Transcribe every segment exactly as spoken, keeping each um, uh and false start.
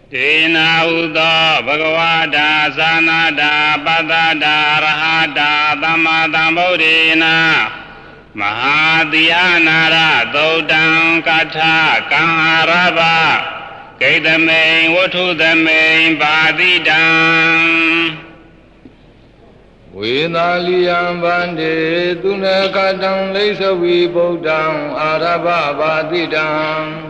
Dena Udo Bhagavata Sanada Padada Rahata Tamadambodena Mahadhyanara Dodam Katha Kanharaba Kaitame Watudame Badidam Vedaliyam Bande Dunakatam Lesavi Bodam Araba Badidam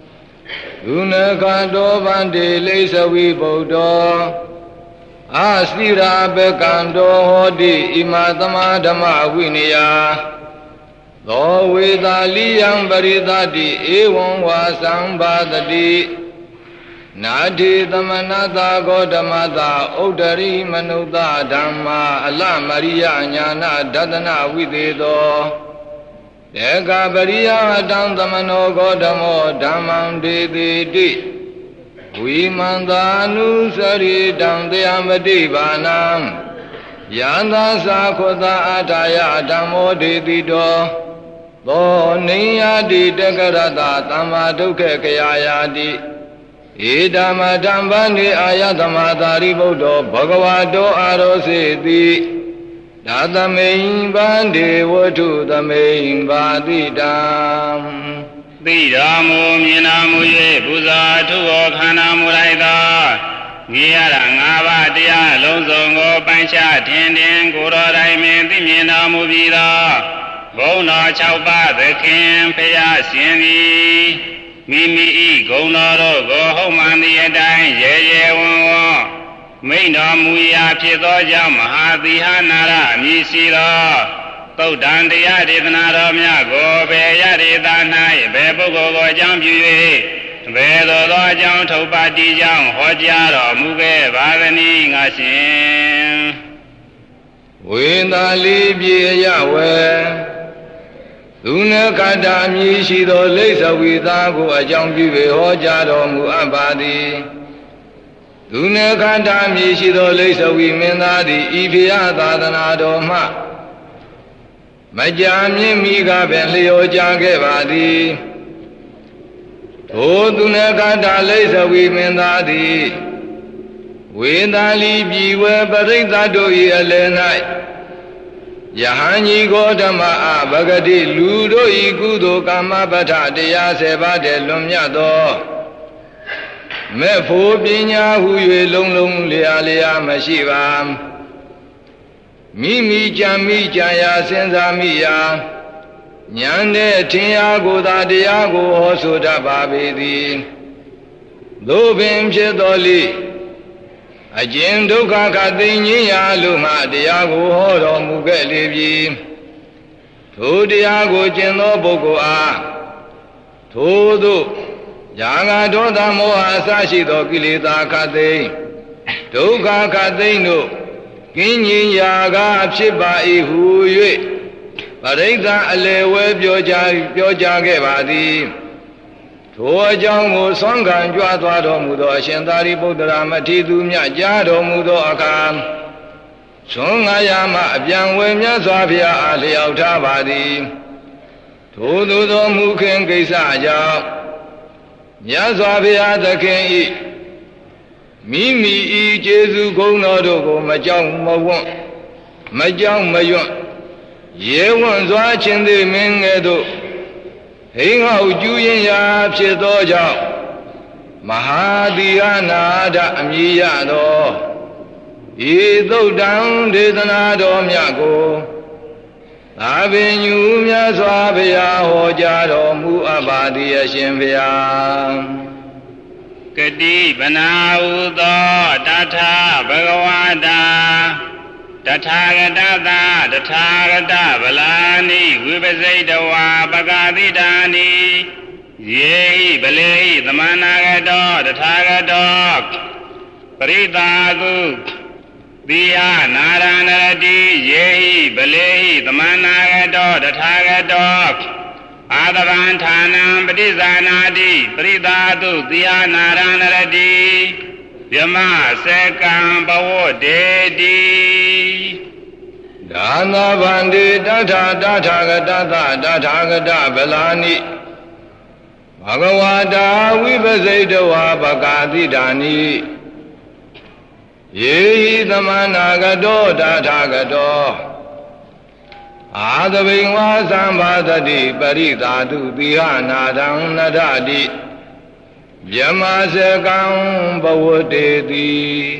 Dunakado Bande Lesavi Bodo Asira Bekando Hodi Imatama Dhamma Vinaya Lo Vedaliyam Baridati Evam Vasam Badati Nadi Dhamanata Godamata Uddari Manuta Dhamma Allah Maria Jnana Dadana Videdo Deka Bariya Dam Dhamano Godamo Dhammam Dediti Vimandanu Sari Dam Deyamati Vanam Yanda Sakota Ataya Dhammo Dedito Do Niyadi Dekarata Dhamma Dukhe Kayayati Idama Dambani Ayatamadari Bodo Bhagavato Aroseti Dadamein Bandi Watu Damein Badidam Bidamu Minamu Ye Buza Tuo Kana Muraida Giyara Ngavatia Lozongo Pancha Tendin Guru Raimin Diminamu Vida Bona Chaupa the Kim Paya Sindi Mimi Gonoro Go Home on the Adai Ye Won Maina Muya Pido Jam Mahadhiyanara Misira Todan the Aditana Go Beyari Danai Bebo Jam Yue Vedo Jam Topati Jam Hojaro Muge Vagani Nasin Windali Yahweh Dunakada Mishido Lesa Vidago Ajam Vive Hojaro Muambadi Dunakada Mishido Lesa Vimenadi Ivia Dadanado Ma Majami Miga Benlio Jagevadi O Dunakada Lesa Vimenadi Windali Biwe Barita Doi Elenai Yahani Godama Bagadi Ludo Igudo Kama Bata Dea Seba de Lumyado Mefo Binya Huye Long Long Lea Lea Mashiva Mimi Jami Jaya Senza Miya Nyande Tia Goda Diago Hosuda Babidi Lobim Shedoli Ajin Duka Kadini Yaluma Diago Horo Mugelibi To Diago Jeno Bogoa Todo Jaga Doda Moa Sashido Kilita Kade Duka Kadeno Kini Yaga Chiba Ihuye Parida Alewe Bioja Bioja Gevadi Tojamu Sangan Juatwado Mudo Shentari Budra Matidu Jado Mudo Akam Sungayama Biangwemya Zavia Ali Autabadi Todo Muken Gisaja Yazavia the King Mimi Jesu Gonodo Majang Mawon Majang Mayon Yewan Zwachin the Mingedo Hingao Juyin Ya Piedo Jao Mahadhyana Amiyado Ido down Dedanado Miago Avenue Miazavia Hojado Muabadi Shimvia Kadi Banaudo Tata Bhagavata Tathagata Tathagata Balani Vibhasedawa Bhagadidani Yehi Balehi Dhamanagado Tathagata Paridadu Diya Naranaradi Yehi Balehi Dhamanagado Tathagata Adavantanam Padizanadi Paridadu Diya Naranaradi Yama Sekam Bawo Dedi Dana Bandi Data Data Data Data Balani Bhagavata Vipassaitava Bhakatidani Yehi Tamanagato Tathagato Adavingva Sambhadati Paridhatu Dihanadam Nadati Yamasekam Bhavadeti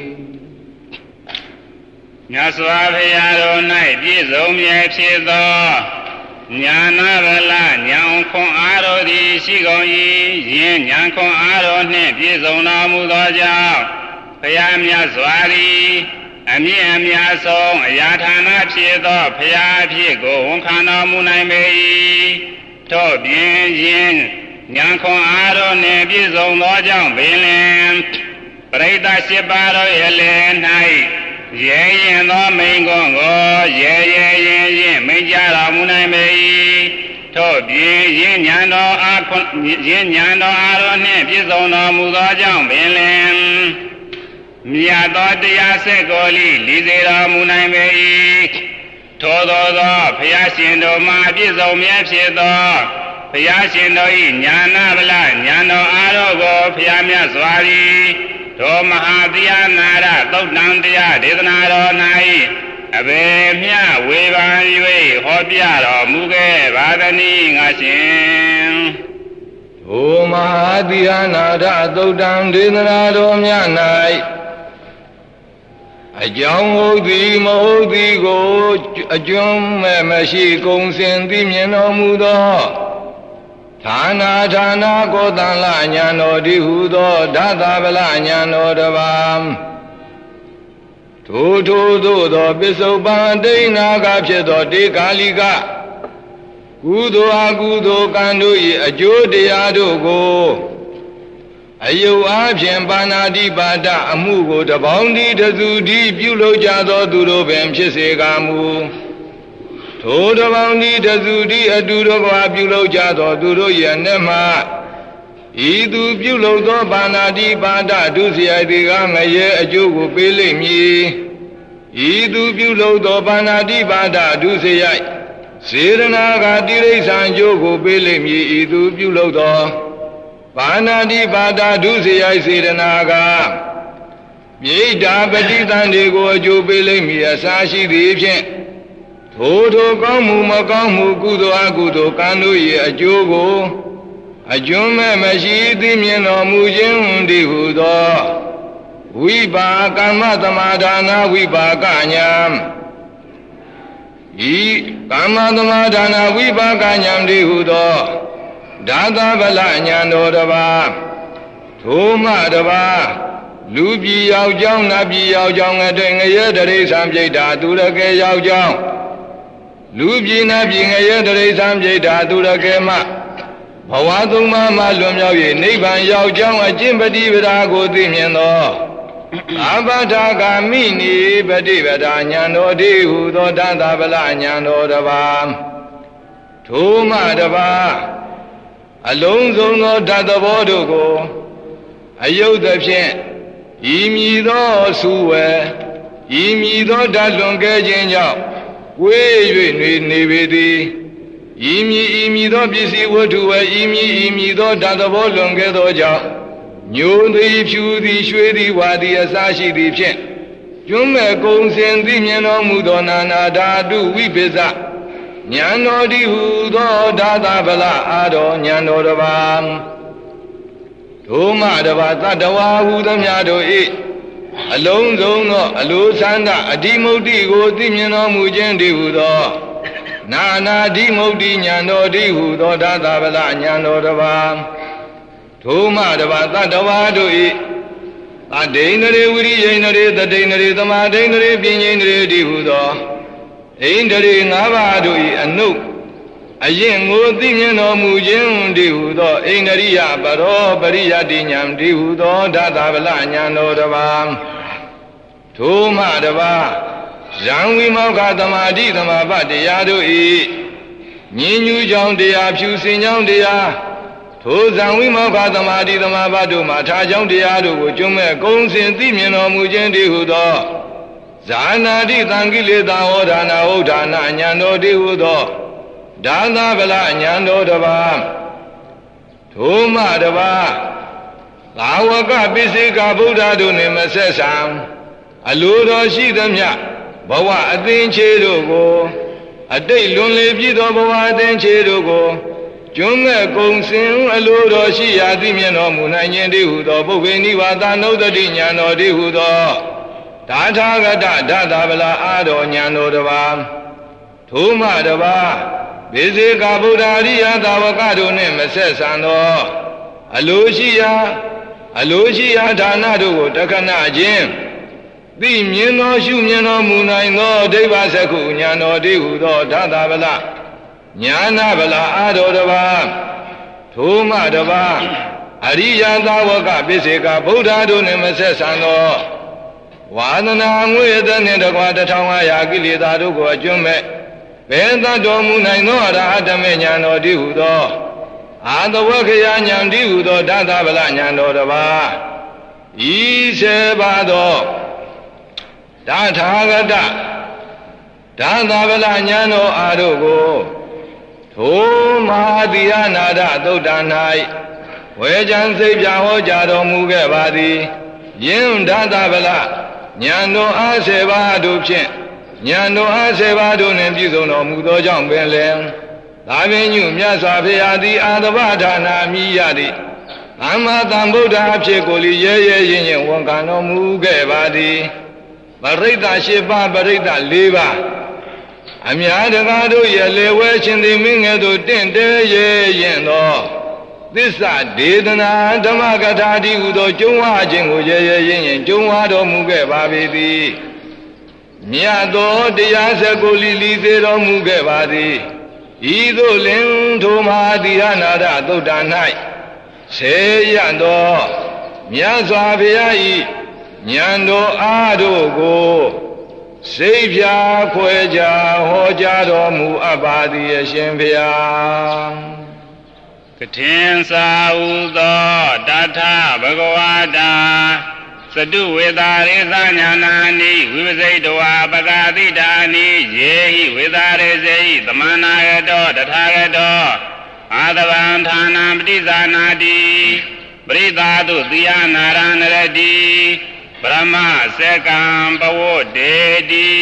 Nyasvabhyaro nai Pizomye Pshidho Nyanavala Nyankon Aro Di Shigoyi Yin Nyankon Aro Ne Pizona Mudoja Payamya Zwari Ami Amya Song Ayatana Pshidho Payaphigo Wonkana Munai Mei To Bien Yin Nyankon Aro Ne Pizona Jang Bilin Preda Shibaro Yelen Nai Ye yin do ming gong go, ye ye yin yin ming jia da mu nai mei. To bien yin nyan do a kun yin nyan do a ro nian pi song do mu do jiang bin lin. Mia do tia se go li li se do mu nai mei. To do do phaya shin do ma pi song mian phi do. Phaya shin do yi nyan na bla nyan do a ro go phaya mya swa li. Do Mahadiya Nara Todang Dia Dedanaro Nai Abe Mia Weban Yue Hobiaro Muge Vadani Ngasin O Mahadiya Nara Todang Dedanaro Mia Nai Ajong Odi Mohodi Go Ajong Memashi Kong Sendi Mieno Mudo Thana Thana Kodala Nyano Di Hudo Dada Bala Nyano Dabam Tu Tu Tu Do Bisoban Dina Gapchedo Di Kalika Kudo Agudo Kandu Yi Ajodi Adogo Ayu Abshen Banadi Bada Amugo Dabaundi Dazudi Bulo Jado Duro Bem Chisegamu Toda Bandi Dazudi Aduro Babulo Jado Duro Yanema Idu Bulo do Banadi Bada Dusia Digama Ye Ajugo Bilimi Idu Bulo do Banadi Bada Dusia Siranaga Dire San Jogo Bilimi Idu Bulo do Banadi Bada Dusia Siranaga Yeda Baditan de Go Jubilimi Asashi Division Toto Kamu Makamu Kudo Akudo Kanu Ye Ajogo Ajume Mashidi Mieno Mujin Di Hudo Wiba Kama Tamadana Wiba Kanyam I Kama Tamadana Wiba Kanyam Di Hudo Dada Bala Nyano Daba Toma Daba Lubi Yao Jong Nabi Yao Jong Adeng Yedare Samjay Dura Ke Yao Jong Lubi Nabi Yedare Samjay Dura Ke Ma Hawaduma Malum Yawi Niban Yao Jong Ajimbadi Virago Dimiano Abadaga Mini Badi Vadanyano Di Hudo Dada Bala Nyano Daba Toma Daba Alonso no Dada Bodogo Ayoda Pien Imido Suwe Imido Dalonga Jinja We Nividi Imi Imido Bisi Wotua Imi Imido Dadabo Longa Doja New the Pew the Shwedi Wadi Asashi the Pien Jume Gong Sendi Miano Mudona Dadu Wibiza Nyano di Hudo Dada Bala Ado Nyano Dabam Toma Dava Tadawa Hudam Yado E Alonso no Alusanda Adimoti Go Dimiano Mujendi Hudo Nana Dimoti Nyano di Hudo Dada Bala Nyano Dabam Toma Dava Tadawa Do E Adenare Uri Yenare the Denare the Madenare Binare di Hudo Indari Navadu Anu Ayen Mudimiano Mujin di Hudo Inaria Baro Baria Dinyam di Hudo Dada Valanyano Davam Toma Dava Zangwi Moka Damadi Damabadi Yadu E Ninu Jong Dia Pu Sinyong Dia To Zangwi Moka Damadi Damabadu Mata Jong Diadu Jume Gong Sin Dimiano Mujin di Hudo Zana di Tangili da Odana Odana Nyano di Hudo Dada Bala Nyano Dava ထိုမှတပါးသာဝကပိစိကဗုဒ္ဓတို့နှင့်မဆက်ဆံအလိုတော်ရှိသမျှဘဝအသင်္ချေတို့ကိုအတိတ်လွန်လေပြည့်သောဘဝအသင်္ချေတို့ကိုကျွမ်းမဲ့ကုံစင်အလိုတော်ရှိရာသိမြင်တော်မူနိုင်ခြင်းတည်းဟုသောပုဗ္ဗေနိဗ္ဗာန်နုဒ္ဒတိဉာဏ်တော်တည်းဟုသောဒါထာဂတဒသဗလာအာတော်ဉာဏ်တော်တပါးထိုမှတပါးဘေဇေကဗုဒ္ဓအရိယသာဝကတို့နှင့်မဆက်ဆံသောအလိုရှိရာအလိုရှိရာဌာနတို့ကိုတခဏချင်းသိမြင်သောရှုမြင်တော်မူနိုင်သောဒိဗ္ဗစက္ခုဉာဏ်တော်တည်းဟုသောဒါသဗလာဉာဏဗလာအာတော်တပါးထိုမှတပါးအရိယသာဝကပိစေကဗုဒ္ဓတို့နှင့်မဆက်ဆံသောဝါဒနာငွေအသက်နှင့်တကွာတထောင်၅ရာကိလေသာတို့ကိုအကျွမ်းမဲ့ဘယ်သတ္တော်မူနိုင်သောအရဟတမေဉာဏ်တော်တည်းဟုသောအာသဝခယဉာဏ်တည်းဟုသောဒါသဗလဉာဏ်တော်တပါးဤစေပါသောဒါထာဂတဒါသဗလဉာဏ်တော်အာတို့ကိုထိုမဟာတိယနာဒသုတ်တ၌ဝေကြံစိတ်ပြဟောကြားတော်မူခဲ့ပါသည်ယင်းဒါသဗလဉာဏ်တော်အားစေပါတို့ဖြင့်ဉာဏ်တော်အားစေပါတို့နှင့်ပြည့်စုံတော်မူသောကြောင့်ပင်လည်းသာပင်ညုမြတ်စွာဘုရားသည်အာသဗဌာနာမိရသည်သမ္မာသမ္ဗုဒ္ဓအဖြစ်ကိုလည်းရဲရဲရင်ရင်ဝန်ခံတော်မူခဲ့ပါသည်ပရိသတ်ရှိပါပရိသတ်လေးပါအများတကားတို့ရဲ့လေဝဲရှင်သည်မင်းငယ်တို့တင့်တယ်ရဲရင်သောသစ္စာဒေသနာဓမ္မကထာတိဟုသောကျုံဝါခြင်းကိုရဲရဲရင်ရင်ကျုံဝါတော်မူခဲ့ပါပေသည်မြတ်သောတရားစကုလီလီသေးတော်မူခဲ့ပါသည်ဤသို့လင်ထိုမဟာတိယနာဒသုတ်တ၌ဆေရသောမြတ်စွာဘုရား၏ဉာဏ်တော်အားတို့ကိုစိတ်ဖြာခွဲခြားဟောကြားတော်မူအပ်ပါသည်အရှင်ဘုရားကထင်စာဥသောတထဘဂဝတာသတုဝေသာရေသညာနာနိဝိပစိတဝါပကာတိတာနိယေဟိဝေသာရေစေဟိသမန္နာယတောတထာဂတောအာသဗံဌာနံပတိဇာနာတိပရိသတုတိယနာရဏရတိပရမစေကံပဝတ္တေတိ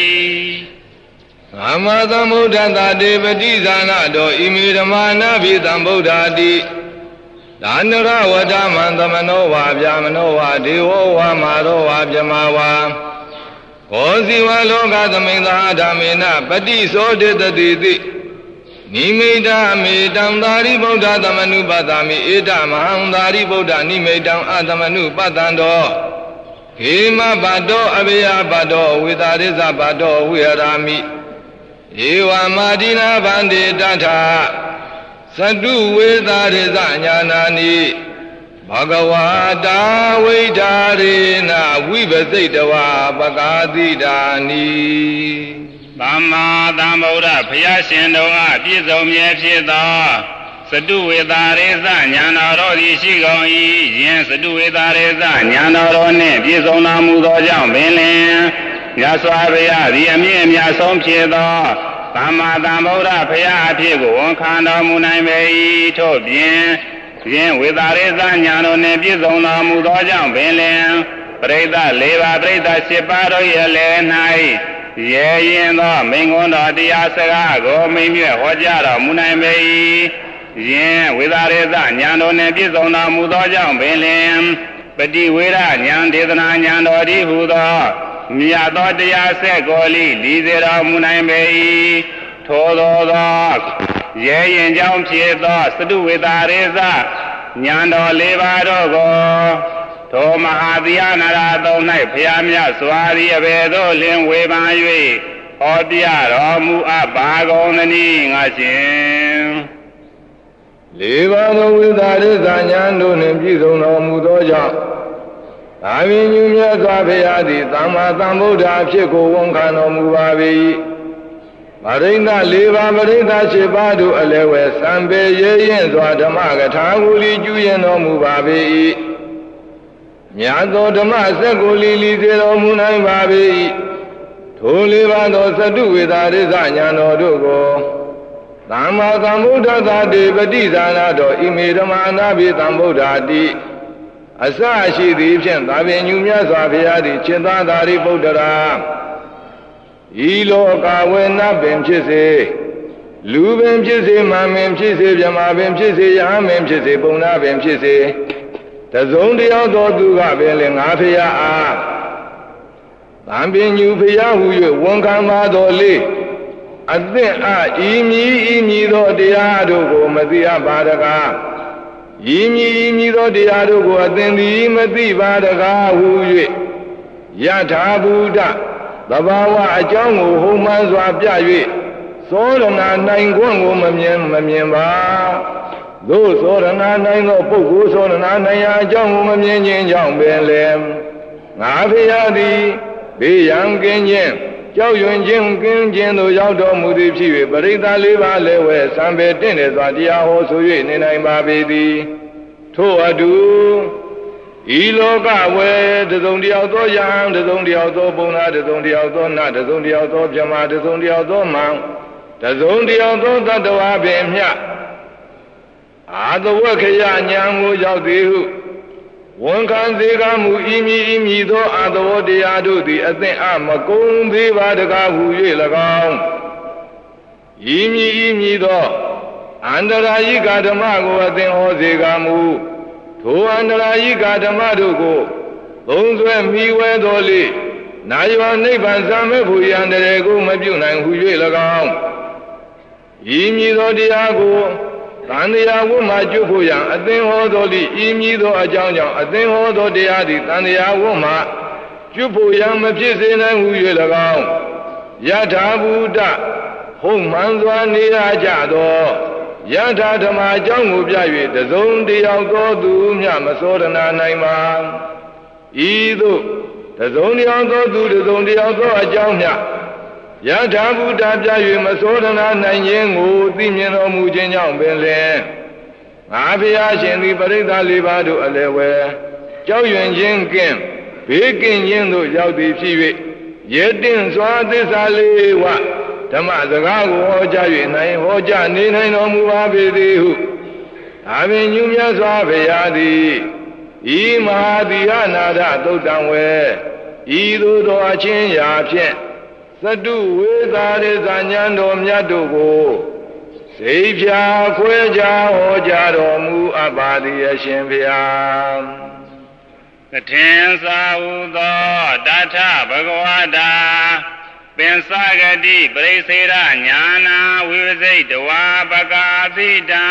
သမ္မာသမ္ဗုဒ္ဓတတေပတိဇာနာတောဣမိဓမ္မာနာဘိသမ္ဗုဒ္ဓတိဒါနရဝဒမံသမနောဝါဗျာမနောဝါဒေဝဝါမာရောဝါဗျမဝါကောဇိဝလောကသမိန်သာဓမ္မေနပတိသောတေတတိတိနိမိတမေတံသာရိဗုဒ္ဓသမနုပတ္တမိဧတမဟံသာရိဗုဒ္ဓနိမိတံအသမနုပတ္တံတောခေမဘတ်တောအဘေယဘတ်တောဝေသာရိဇဘတ်တောဝိဟရာမိဧဝမာတိနာဗန္တိတထသတုဝေသာရိဇညာနာနိဘဂဝါတာဝိဓာရေနဝိပစိတဝါပကာတိတာနိသမ္မာသမ္ဗုဒ္ဓဘုရားရှင်တော်အားပြည့်စုံမြဲဖြစ်သောသတုဝေသာရေဇညာနာတော်သည်ရှိကုန်၏ယင်းသတုဝေသာရေဇညာနာတော်နှင့်ပြည့်စုံတော်မူသောကြောင့်ပင်လင်မြတ်စွာဘုရားသည်အမြင့်အမြတ်ဆုံးဖြစ်သောသမ္မာသမ္ဗုဒ္ဓဘုရားအဖြစ်ကိုဝန်ခံတော်မူနိုင်ပေ၏ထို့ပြင်ယင်းဝေသာရေဇညာတော်နှင့်ပြည့်စုံတော်မူသောကြောင့်ပင်လင်ပရိသတ်လေးပါးပရိသတ်ရှစ်ပါးတို့ရဲ့လည်း၌ရဲရင်သောမိန်ကွန်းတော်တရားစကားကိုမိန်မြတ်ဟောကြားတော်မူနိုင်ပေ၏ယင်းဝေသာရေဇညာတော်နှင့်ပြည့်စုံတော်မူသောကြောင့်ပင်လင်ပတိဝေရညာဒေသနာညာတော်သည်ဟူသောမြတ်သောတရားဆက်ကိုလိလီစေတော်မူနိုင်ပေ၏ထိုသောသောရဲရင်ကြောင့်ဖြစ်သောသတုဝေသာရေဇညာတော်လေးပါးတို့ကိုထိုမဟာသီယနာရသုံး၌ဘုရားမြတ်စွာသည်အဘယ်သို့လင်းဝေပန်၍ဟောပြတော်မူအပ်ပါကုန်သနည်းငါရှင်လေးပါးသောဝိသာရိသညာတို့နှင့်ပြည့်စုံတော်မူသောကြောင့်သာဝိညုမြတ်စွာဘုရားသည်သမ္မာသမ္ဗုဒ္ဓအဖြစ်ကိုဝန်ခံတော်မူပါ၏ပရိသတ်လေးပါးပရိသတ်ရှစ်ပါးတို့အလည်းဝဲစံပေရဲရင်စွာဓမ္မကထာကိုလီကျူးရင်တော်မူပါ၏မြတ်သောဓမ္မစက်ကိုလီလီစေတော်မူနိုင်ပါ၏ထိုလေးပါးသောသတုဝေသာရိသညာတော်တို့ကိုသမ္မာသမ္ဗုဒ္ဓသာတေပฏิဇာနာတော်ဣမေဓမ္မာနာဘိသမ္ဗုဒ္ဓတိအစရှိသည်ဖြင့်သာပင်ညူမြတ်စွာဘုရားသည်จิตသားသာရိပုတ္တရာဤလောကဝေနပင်ဖြစ်စေလူပင်ဖြစ်စေမာမင်ဖြစ်စေမြမပင်ဖြစ်စေယဟမင်ဖြစ်စေပုံနာပင်ဖြစ်စေတစုံတယောက်သောသူကပင်လည်းငါဖရာအားသံပင်ညူဖရာဟု၍ဝန်ခံပါတော်လေအသင့်အားဤမည်ဤမည်သောတရားတို့ကိုမသိအပ်ပါတကားဤမည်ဤမည်သောတရားတို့ကိုအသင်သည်မသိပါတကားဟု၍ယထာဘူတသဘာဝအကြောင်းကိုဟုံမှန်စွာပြ၍သောရဏနိုင်ခွင့်ကိုမမြင်မမြင်ပါသို့သောရဏနိုင်သောပုဂ္ဂိုလ်သောရဏနိုင်ရာအကြောင်းကိုမမြင်ခြင်းကြောင့်ပင်လေငါဖရာသည်ဘေးရန်ကင်းခြင်းကြောက်ရွံ့ခြင်းကင်းခြင်းသို့ရောက်တော်မူသည်ဖြစ်၍ပရိသတ်လေးပါးလည်းဝဲစံပေတင့်တယ်စွာတရားဟောဆို၍နေနိုင်ပါပေသည်ထို့အတူဤလောကဝေတစုံတယောက်သောယဟန်တစုံတယောက်သောပုံနာတစုံတယောက်သောနတ်တစုံတယောက်သောဗြဟ္မာတစုံတယောက်သောမံတစုံတယောက်သောတတ္တဝါပင်မြအာသဝခယဉာဏ်ကိုရောက်သည်ဟုဝန်ခံစေကမူဤမည်ဤမည်သောအာသဝတရားတို့သည်အသင်အမကုံသေးပါတကားဟု၍၎င်းဤမည်ဤမည်သောအန္တရာယိကဓမ္မကိုအသင်ဟောစေကမူထိုအန္တရာယိကဓမ္မတို့ကိုသုံးဆွဲမိဝဲတော်လေနာယောနိဗ္ဗာန်သံမေဖို့ရန်တရေကိုမပြုနိုင်ဟု၍၎င်းဤမည်သောတရားကိုသံတရားဝတ်မှကျွဖို့ရန်အသင်ဟောတော်လိဤမည်သောအကြောင်းကြောင့်အသင်ဟောသောတရားသည်သံတရားဝတ်မှကျွဖို့ရန်မဖြစ်စေနိုင်ဟု၍၎င်းယထာဘူတဟုတ်မှန်စွာနေရကြသောယထာဓမ္မအကြောင်းကိုပြ၍တစုံတယောက်သောသူမျှမစောဒနာနိုင်ပါဤသို့တစုံတယောက်သောသူတစုံတယောက်သောအကြောင်းမျှယထာဘူတပြ၍မစောဒနာနိုင်ခြင်းကိုသိမြင်တော်မူခြင်းကြောင့်ပင်လေငါဘုရားရှင်သည်ပရိသတ်လေးပါးတို့အလယ်ဝဲကြောက်ရွံ့ခြင်းကင်းဘေးကင်းခြင်းသို့ရောက်သည်ဖြစ်၍ရတင်စွာသစ္စာလေးဝဓမ္မစကားကိုဟောကြား၍နိုင်ဟောကြားနေနိုင်တော်မူပါပေသည်ဟုဒါပင်ညူမြတ်စွာဘုရားသည်ဤမဟာသီဟနာဒသုတ်တံဝေဤသို့သောအချင်းရာဖြင့်သတုဝေသာရိသဉ္ဉံတော်မြတ်တို့ကိုစိတ်ဖြာခွဲခြားဟောကြားတော်မူအပ်ပါသည်အရှင်ဘုရားကထင်သာဟုသောတထဘဂဝတာပင်စဂတိပရိစေရညာနာဝိဝစိတ်တဝါပကာပိတံ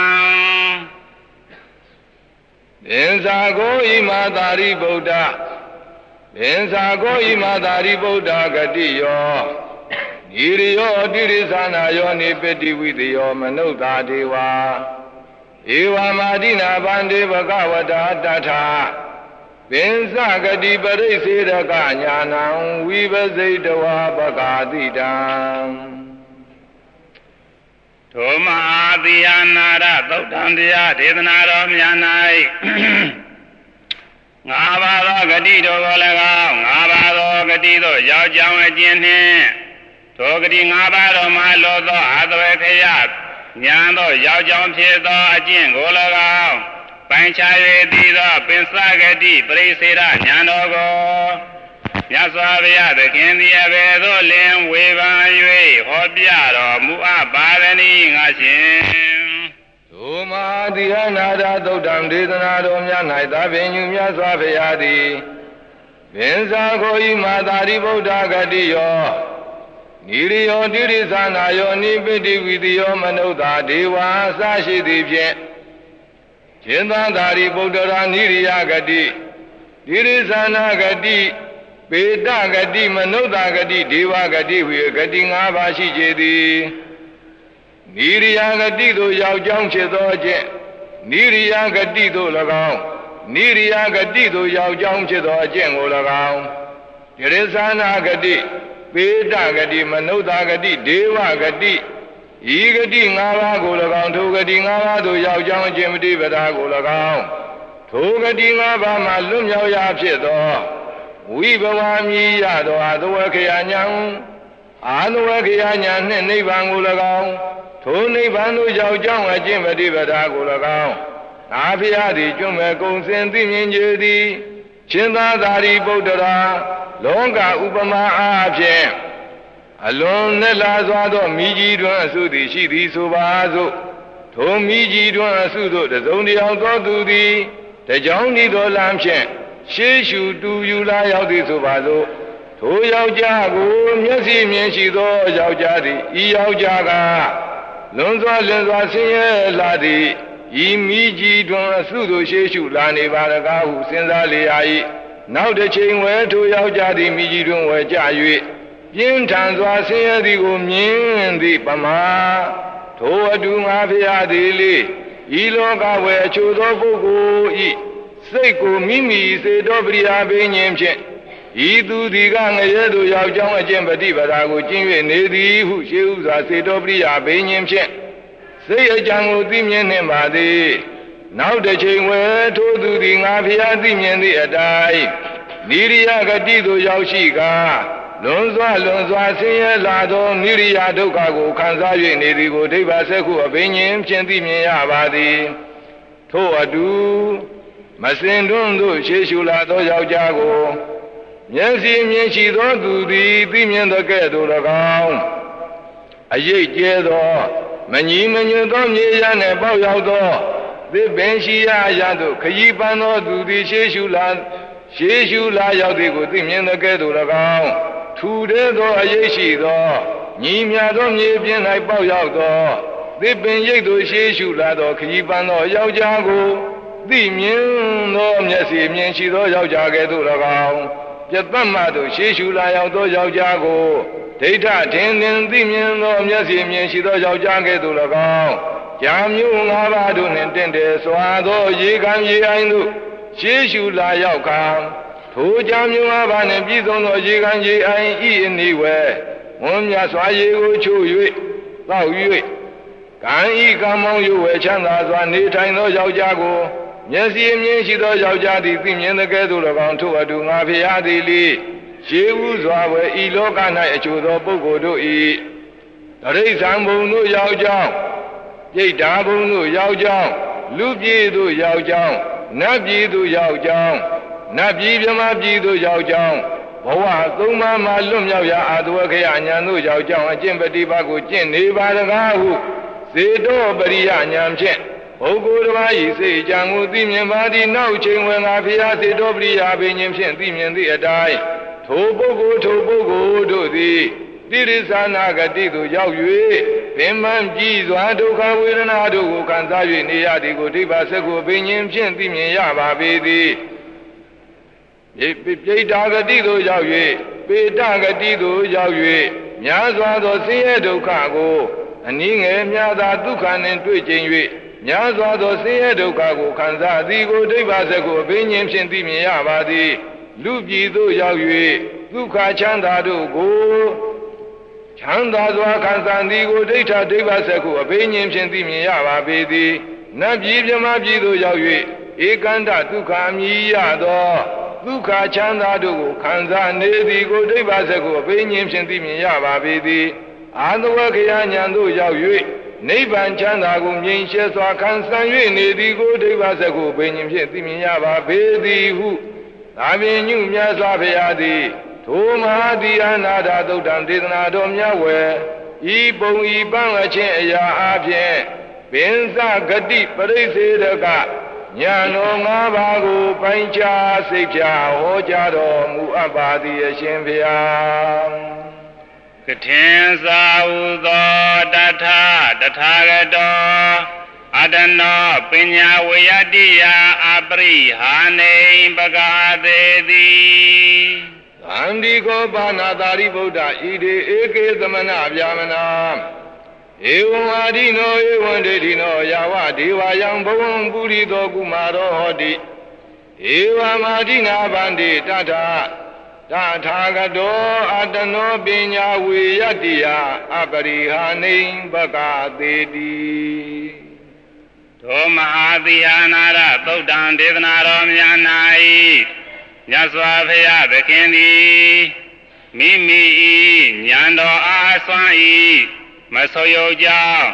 ပင်စာကိုဣမာသာရိဗုဒ္ဓပင်စာကိုဣမာသာရိဗုဒ္ဓဂတိယောဤရိယောတိရိသနာယောနိပတိဝိတယောမနုဿာဒေဝဧဝမာတိနာဗန္တိဘဂဝတာတထပင်စဂတိပရိစေရကညာနံဝိပစိတဝါပကာတိတံထိုမဟာသီဟနာရသုတ်တံတရားဒေသနာတော်များ၌ငါးပါးသောဂတိတို့ကို၎င်းငါးပါးသောဂတိတို့ရောက်ကြောင်းအကျဉ်းနှင့်ထိုဂတိငါးပါးတို့မှလောသောအာသဝေခယညာသောရောက်ကြောင်းဖြစ်သောအကျင့်ကို၎င်းပိုင်းခြား၍သိသောပင်စဂတိပရိစေရညာတော်ကိုမြတ်စွာဘုရားသခင်သည်အဘယ်သို့လင်ဝေဖန်၍ဟောပြတော်မူအပ်ပါသနည်းငါရှင်ထိုမဟာသီဟနာဒသုတ်တံဒေသနာတော်များ၌သာပင်ညူမြတ်စွာဘုရားသည်ပင်စာကိုဤမာသာရိဗုဒ္ဓဂတိယောနိရိယောတိရိသနာယောနိပိတိဝိတယောမနုဿာဒေဝါအစရှိသည်ဖြင့်ရှင်သာသာရိဗုဒ္ဓရာနိရိယဂတိတိရိသနာဂတိပေတဂတိမနုဿာဂတိဒေဝဂတိဟူဂတိ၅ပါးရှိကြသည်နိရိယဂတိသို့ရောက်ကြောင်းဖြစ်သောအကျင့်နိရိယဂတိသို့၎င်းနိရိယဂတိသို့ရောက်ကြောင်းဖြစ်သောအကျင့်ကို၎င်းတိရိသနာဂတိပေတဂတိမနုဿာဂတိဒေဝဂတိဤဂတိ၅ပါးကို၎င်းထိုဂတိ၅ပါးသို့ရောက်ကြောင်းအကျင့်မတိပဒါကို၎င်းထိုဂတိ၅ပါးမှလွတ်မြောက်ရာဖြစ်သောဝိဘဝမြည်ရသောအသဝခေယညာအာသဝခေယညာနှင့်နိဗ္ဗာန်ကို၎င်းထိုနိဗ္ဗာန်သို့ရောက်ကြောင်းအကျင့်ပฏิပဒါကို၎င်းငါဖျားသည်ကျွမ်းမဲ့ကုံစင်သိမြင်ကြသည်ရှင်သာသာရိပုတ္တရာလောကဥပမာအားဖြင့်အလွန်နဲ့လာစွာသောမိကြီးတွင်အစုသည်ရှိသည်ဆိုပါစို့ထိုမိကြီးတွင်အစုသို့တစုံတယောက်သောသူသည်တကြောင်ဤသောလမ်းဖြင့်ရှေးရှုတူယူလာရောက်သည်ဆိုပါစို့ထိုယောက်ျားကိုမျက်စိမြင်ရှိသောယောက်ျားသည်ဤယောက်ျားကလွန်စွာလွန်စွာဆင်းရဲလာသည်ဤမိကြီးတွင်အစုသို့ရှေးရှုလာနေပါရကားဟုစဉ်းစားလေ၏နောက်တစ်ချိန်ဝဲထိုယောက်ျားသည်မိကြီးတွင်ဝဲကြ၍ပြင်းထန်စွာဆင်းရဲသည်ကိုမြင်သည်ပမာထိုအတူငါဖျားသည်လေဤလောကဝဲအချို့သောပုဂ္ဂိုလ်ဤစိတ်ကိုမိမိစေတောပရိယာဘိဉ္ဉ်ဖြင့်ဤသူဒီကငရဲသို့ရောက်ကြောင်းအကျင့်ပฏิပဒါကိုကျင့်၍နေသည်ဟုရှေးဥစွာစေတောပရိယာဘိဉ္ဉ်ဖြင့်စိတ်အကြံကိုသိမြင်နှင့်ပါသည်နောက်တစ်ချိန်ဝဲထိုသူသည်ငါဖျားသိမြင်သည့်အတိုင်းနိရိယဂတိသို့ရောက်ရှိကားလွန်စွာလွန်စွာဆင်းရဲလာသောနိရိယဒုက္ခကိုခံစား၍နေသည်ကိုဒိဗ္ဗစက္ခုအဘိဉ္ဉ်ဖြင့်သိမြင်ရပါသည်ထို့အတူမစင်တွန်းသို့ရှေးရှုလာသောယောက်ျားကိုမျက်စိမြင်ရှိသောသူသည်သိမြင်သောကဲ့သို့၎င်းအရေးကျဲသောမညီမညွတ်သောမြေရနှင့်ပေါက်ရောက်သောသစ်ပင်ရှိရာအရာသို့ခရီးပန်းသောသူသည်ရှေးရှုလာရှေးရှုလာရောက်သည်ကိုသိမြင်သောကဲ့သို့၎င်းထူတဲ့သောအရေးရှိသောညီမြသောမြေပြင်၌ပေါက်ရောက်သောသစ်ပင်ရိပ်သို့ရှေးရှုလာသောခရီးပန်းသောယောက်ျားကိုသိမြင်သောမျက်စိမြင်ရှိသောယောက်ျားကဲ့သို့၎င်းပြတ်သက်မှသို့ရှေးရှုလာရောက်သောယောက်ျားကိုဒိဋ္ဌထင်ထင်သိမြင်သောမျက်စိမြင်ရှိသောယောက်ျားကဲ့သို့၎င်းကြာမျိုးငါးပါးတို့နှင့်တင့်တယ်စွာသောရေခံရေအိုင်သို့ရှေးရှုလာရောက်ခါထိုကြာမျိုးငါးပါးနှင့်ပြည့်စုံသောရေခံရေအိုင်ဤအနိဝဲဝန်းမြတ်စွာရေကိုချိုး၍သောက်၍ကံဤကံမောင်းရွယ်ချမ်းသာစွာနေထိုင်သောယောက်ျားကိုမျက်စိမြင်ရှိသောယောက်ျားသည်သိမြင်တဲ့ကဲ့သို့၎င်းထို့အတူငါဖျားသည်လေရှေးဥစွာဝဲဤလောက၌အချို့သောပုဂ္ဂိုလ်တို့ဤတရိစ္ဆာန်ဘုံတို့ရောက်ကြောင်းပြိတ္တာဘုံတို့ရောက်ကြောင်းလူပြည်တို့ရောက်ကြောင်းနတ်ပြည်တို့ရောက်ကြောင်းနတ်ပြည်မြမပြည်တို့ရောက်ကြောင်းဘဝသုံးပါးမှာလွတ်မြောက်ရာအာသဝခယညာတို့ရောက်ကြောင်းအကျင့်ပฏิပတ်ကိုကျင့်နေပါတကားဟုစေတောပရိယညာဖြင့်ပုဂ္ဂိုလ်တစ်ပါးဤစိတ်အကြံကိုသိမြင်ပါသည်နောက်ချိန်ဝင်ငါဖျားစေတောပရိယာဘိဉ္ဉ်ဖြင့်သိမြင်သည့်အတိုင်းထိုပုဂ္ဂိုလ်ထိုပုဂ္ဂိုလ်တို့သည်တိရိစ္ဆာနာဂတိသို့ရောက်၍ပင်မကြည်စွာဒုက္ခဝေဒနာတို့ကိုခံစား၍နေရသည်ကိုဒိဗ္ဗစက္ခုဘိဉ္ဉ်ဖြင့်သိမြင်ရပါပေသည်ပိဋ္ဌာဂတိသို့ရောက်၍ပေတဂတိသို့ရောက်၍များစွာသောဆင်းရဲဒုက္ခကိုအနည်းငယ်များသာဒုက္ခနှင့်တွေ့ကြုံ၍များစွာသောဆင်းရဲဒုက္ခကိုခံစားသည်ကိုဒိဗ္ဗစက္ခုဘိဉ္ဉ်ဖြင့်သိမြင်ရပါသည်လူပြည်သို့ရောက်၍ဒုက္ခချမ်းသာတို့ကိုချမ်းသာစွာခံစားသည်ကိုဒိဋ္ဌဒိဗ္ဗစက္ခုအဘိဉ္ဉ်ဖြင့်သိမြင်ရပါပေသည်နတ်ပြည်မြမပြည်သို့ရောက်၍ဧကန္တဒုက္ခမြည်ရသောဒုက္ခချမ်းသာတို့ကိုခံစားနေသည်ကိုဒိဗ္ဗစက္ခုအဘိဉ္ဉ်ဖြင့်သိမြင်ရပါပေသည်အာသဝခယညာသို့ရောက်၍နိဗ္ဗာန်ချမ်းသာကိုမြင်ရှဲစွာခံစား၍နေသည်ကိုဒိဗ္ဗစက္ခုဘိဉ္ဉ်ဖြင့်သိမြင်ရပါပေသည်ဟုသာပင်ညုမြတ်စွာဘုရားသည်ထိုမဟာတိအနာဒသုတ်တံဒေသနာတော်မြတ်ဝယ်ဤပုံဤပန်းအချင်းအရာအပြင်ပင်စဂတိပရိစေတကညာတော်ငါးပါးကိုပိုင်းခြားစိတ်ဖြာဟောကြားတော်မူအပ်ပါသည်အရှင်ဘုရားကထင်သာဟုသောတထာတထာဂတောအတနောပညာဝေယတိယအပရိဟာနေပဂသေတိသန္တိကောဘာနာတာရိဗုဒ္ဓဣတိဧကေသမနဗျာမနာဧဝံအာဒိနောဧဝံဒိဋ္ဌိနောယာဝဒေဝယံဘဝံပုရိသောကုမာရောဟောတိဧဝံအာဒိနာဗန္တိတထာတထာဂတောအတနောပညာဝေယတိယအပရိဟာနေပဂသေတိသောမဟာသီဟာနာရသုတ်တံဒေသနာတော်မြတ်၌မြတ်စွာဘုရားသခင်သည်မိမိ၏ဉာဏ်တော်အားစွမ်း၏မဆိုယုတ်ကြောင်း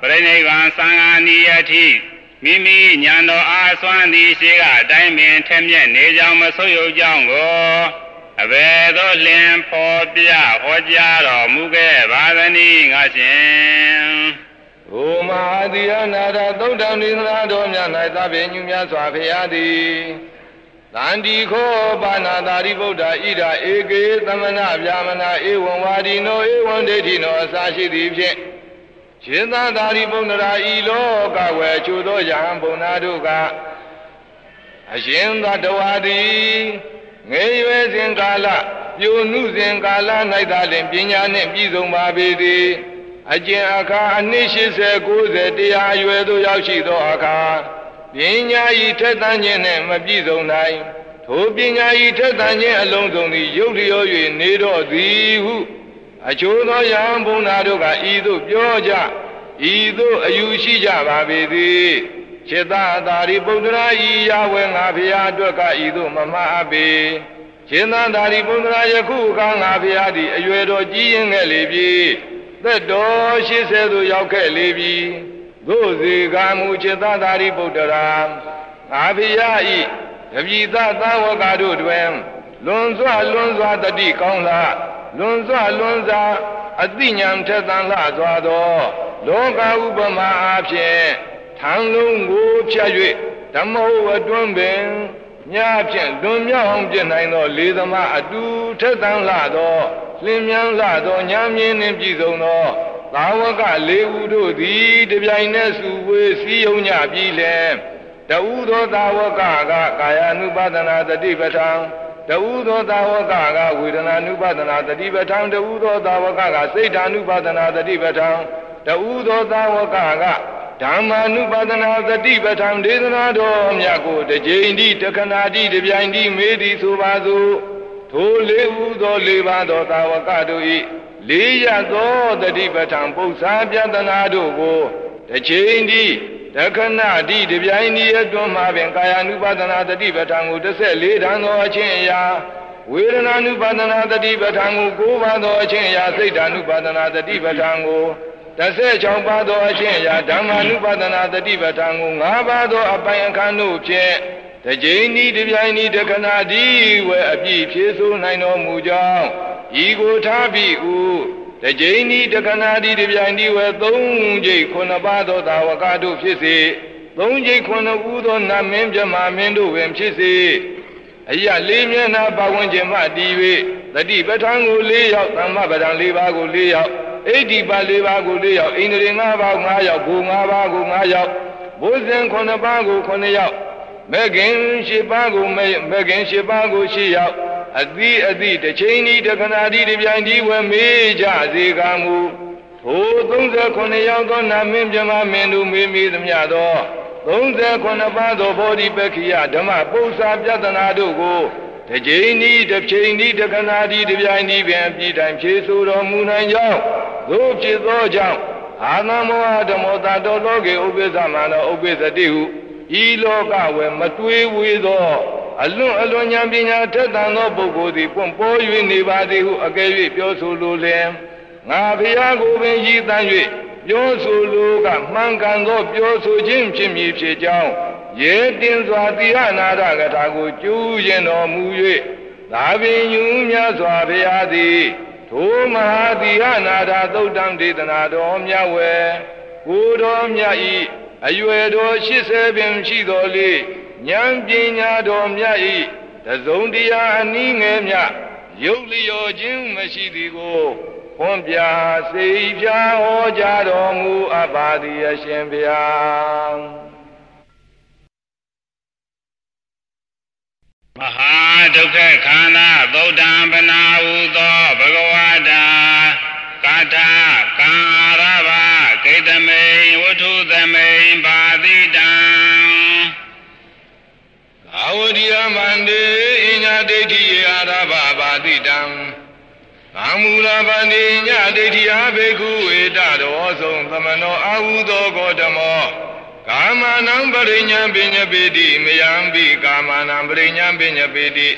ရိနိဗ္ဗာန်သံဃာနိယတိမိမိဉာဏ်တော်အားစွမ်းသည်ရှိကအတိုင်းပင်ထက်မြက်နေကြောင်းမဆိုးရုပ်ကြောင်းကိုအဘယ်သို့လင်းဖော်ပြဟောကြားတော်မူခဲ့ပါသနည်းငါရှင်။ဘုမာတိယနာရသုတ်တံနိသနာတော်မြတ်၌သဗ္ဗညုမြတ်စွာဘုရားသည်သန္တိခောပါဏာတာရိဗုဒ္ဓဣဒာဧကေသမဏဗျာမနာဧဝံဝါဒီနောဧဝံဒိဋ္ဌိနောအစာရှိသည်ဖြင့်ရှင်သာသာရိပုတ္တရာဤလောကဝေချူသောယဟန်ဘုံနာတို့ကအရှင်သာတဝါသည်ငယ်ရွယ်စဉ်ကာလပြုနုစဉ်ကာလ၌သာလျှင်ပညာနှင့်ပြည့်စုံပါပေသည်အကျင့်အခါအနှစ်၈၀ ၉၀တရားအရွယ်သို့ရောက်ရှိသောအခါပညာဤထက်သန်ခြင်းနှင့်မပြည့်စုံနိုင်ထိုပညာဤထက်သန်ခြင်းအလုံးစုံသည်ရုပ်လျော၍နေတော့သည်ဟုအချို့သောယဟန်ဘုံနာတို့ကဤသို့ပြောကြဤသို့အယူရှိကြပါပေသည်จิตตาရိပုတ္တရာဤယဝေငါဖျားအတွက်ကဤသို့မမှားအပ်ပေจิตตาရိပုတ္တရာယခုအခါငါဖျားသည်အရွယ်တော်ကြီးရင်ခဲ့လေပြီသက်တော်၈၀သို့ရောက်ခဲ့လေပြီသို့စေကမူจิตตาရိပုတ္တရာငါဖျားဤတပိသသာဝကတို့တွင်လွန်စွာလွန်စွာတတိကောင်းလားလွန်စွာလွန်စွာအသိဉာဏ်ထက်သန်လှစွာသောလောကဥပမာအဖြစ်ထံလုံးကိုဖြတ်၍ဓမ္မဟုအတွန်းပင်ညဖြင့်လွန်မြောက်အောင်ပြနိုင်သောလေသမားအတူထက်သန်လှသောလင်းမြန်လှသောဉာဏ်မြင်နှင့်ပြည့်စုံသောသာဝကလေးဦးတို့သည်တပြိုင်နက်စုဝေးစည်းရုံးကြပြီးလင်တဥသောသာဝကကကာယ ानु ပါဒနာတတိပဋ္ဌာန်တဥသောသာဝကကဝေဒနာ ानु ပါဒနာတတိပဋ္ဌာန်တဥသောသာဝကကစိတ် ानु ပါဒနာတတိပဋ္ဌာန်တဥသောသာဝကကဓမ္မာနုပါဒနာသတိပဋ္ဌာန်ဒေသနာတော်မြတ်ကိုတစ်ကြိမ်တိတခဏတိတပြိုင်တိမေးသည်ဆိုပါစို့ထိုလေးဟုသောလေးပါးသောသာဝကတို့၏လေးရသောသတိပဋ္ဌာန်ပု္ပ္ပာပြဒနာတို့ကိုတစ်ကြိမ်တိတခဏတိတပြိုင်တိအတွင်းမှာပင်ကာယ ानु ပါဒနာသတိပဋ္ဌာန်ကိုတစ်ဆက်လေးတန်းသောအချင်းအရာဝေဒနာ ानु ပါဒနာသတိပဋ္ဌာန်ကို၉ပါးသောအချင်းအရာစိတ် ानु ပါဒနာသတိပဋ္ဌာန်ကိုတဆေ၆ပါးသောအချင်းအရာဓမ္မာနုပါဒနာတတိပဋ္ဌာန်ကို၅ပါးသောအပိုင်အခန်းတို့ဖြင့်တကြိမ်ဤတပြိုင်ဤတခဏဒီဝဲအပြည့်ဖြည့်ဆို့နိုင်တော်မူကြောင်းဤကိုထားပြီးဥတကြိမ်ဤတခဏဒီတပြိုင်ဒီဝဲသုံးကြိမ်ခုနှစ်ပါးသောသာဝကတို့ဖြစ်စေသုံးကြိမ်ခုနှစ်ဦးသောနတ်မင်းမြမမင်းတို့ပင်ဖြစ်စေအရာလေးမျက်နှာပဝန်းကျင်မှတည်၍တတိပဋ္ဌာန်ကို၄ရောက်သမ္မပဋ္ဌာန်၄ပါးကို၄ရောက်ဣဋ္ဌိပါ၄ပါးကို၄ရောက်ဣန္ဒြေ၅ပါး၅ရောက်ဘူ၅ပါးကို၅ရောက်ဘုဇင်ခုနှစ်ပါးကိုခုနှစ်ရောက်မေခင်၈ပါးကိုမေခင်၈ပါးကို၈ရောက်အတိအတိတစ်ချိန်ဤတခဏဒီတပြိုင်ဒီဝဲမေးကြစေကမူထို၃၉ရောက်သောနာမင်းမြမမင်းတို့မေးမိသမျှသော၃၉ပါးသောဘောဓိပက္ခိယဓမ္မပု္ပ္ပာပြဒနာတို့ကိုတကြိမ်ဤတစ်ချိန်ဤတခဏဒီတပြိုင်ဒီပင်ပြည်တိုင်ဖြေဆိုတော်မူနိုင်ကြောင်းသို့ဖြစ်သောကြောင့်အာနမောဓမ္မောတာတော်လောကေဥပ္ပစ္စမနောဥပ္ပစ္စတိဟုဤလောကဝေမတွေးဝေသောအလွန်အလွန်ဉာဏ်ပညာထက်သန်သောပုဂ္ဂိုလ်သည်ပွင့်ပေါ်၍နေပါသည်ဟုအကယ်၍ပြောဆိုလိုလျင်ငါဘုရားကိုပင်ရည်တမ်း၍ပြောဆိုလိုကမှန်ကန်သောပြောဆိုခြင်းဖြစ်မည်ဖြစ်ကြောင်းရေတင်စွာတိဟနာရကထာကိုကျူးရင်တော်မူ၍သာပင်ယူမြတ်စွာဘုရားသည်ထိုမဟာတိဟနာရသုတ်တံဒေသနာတော်မြတ်ဝေကိုတော်မြတ်၏အရွယ်တော်၈၀ပင်ရှိတော်လေဉာဏ်ပညာတော်မြတ်၏တစုံတရာအနည်းငယ်မြရုပ်လျော်ခြင်းမရှိသည်ကိုဖွင့်ပြစေပြဟောကြားတော်မူအပ်ပါသည်အရှင်ဘုရားမဟာဒုက္ခခန္ဓာဗုဒ္ဓံပနာဟုသောဘဂဝတာကာထာကံအာရဘဂိတမိန်ဝတ္ထုသမိန်ပါတိတံအဝရိယမန္တေအညဒိဋ္ဌိအာရဘပါတိတံကာမူလပန္တိညဒိဋ္ဌိအဘိက္ခုဝေတတော်ဆုံးသမနောအာဟုသောဂေါတမောကာမနံပရိညာပညပေတိမယံပိကာမနံပရိညာပညပေတိ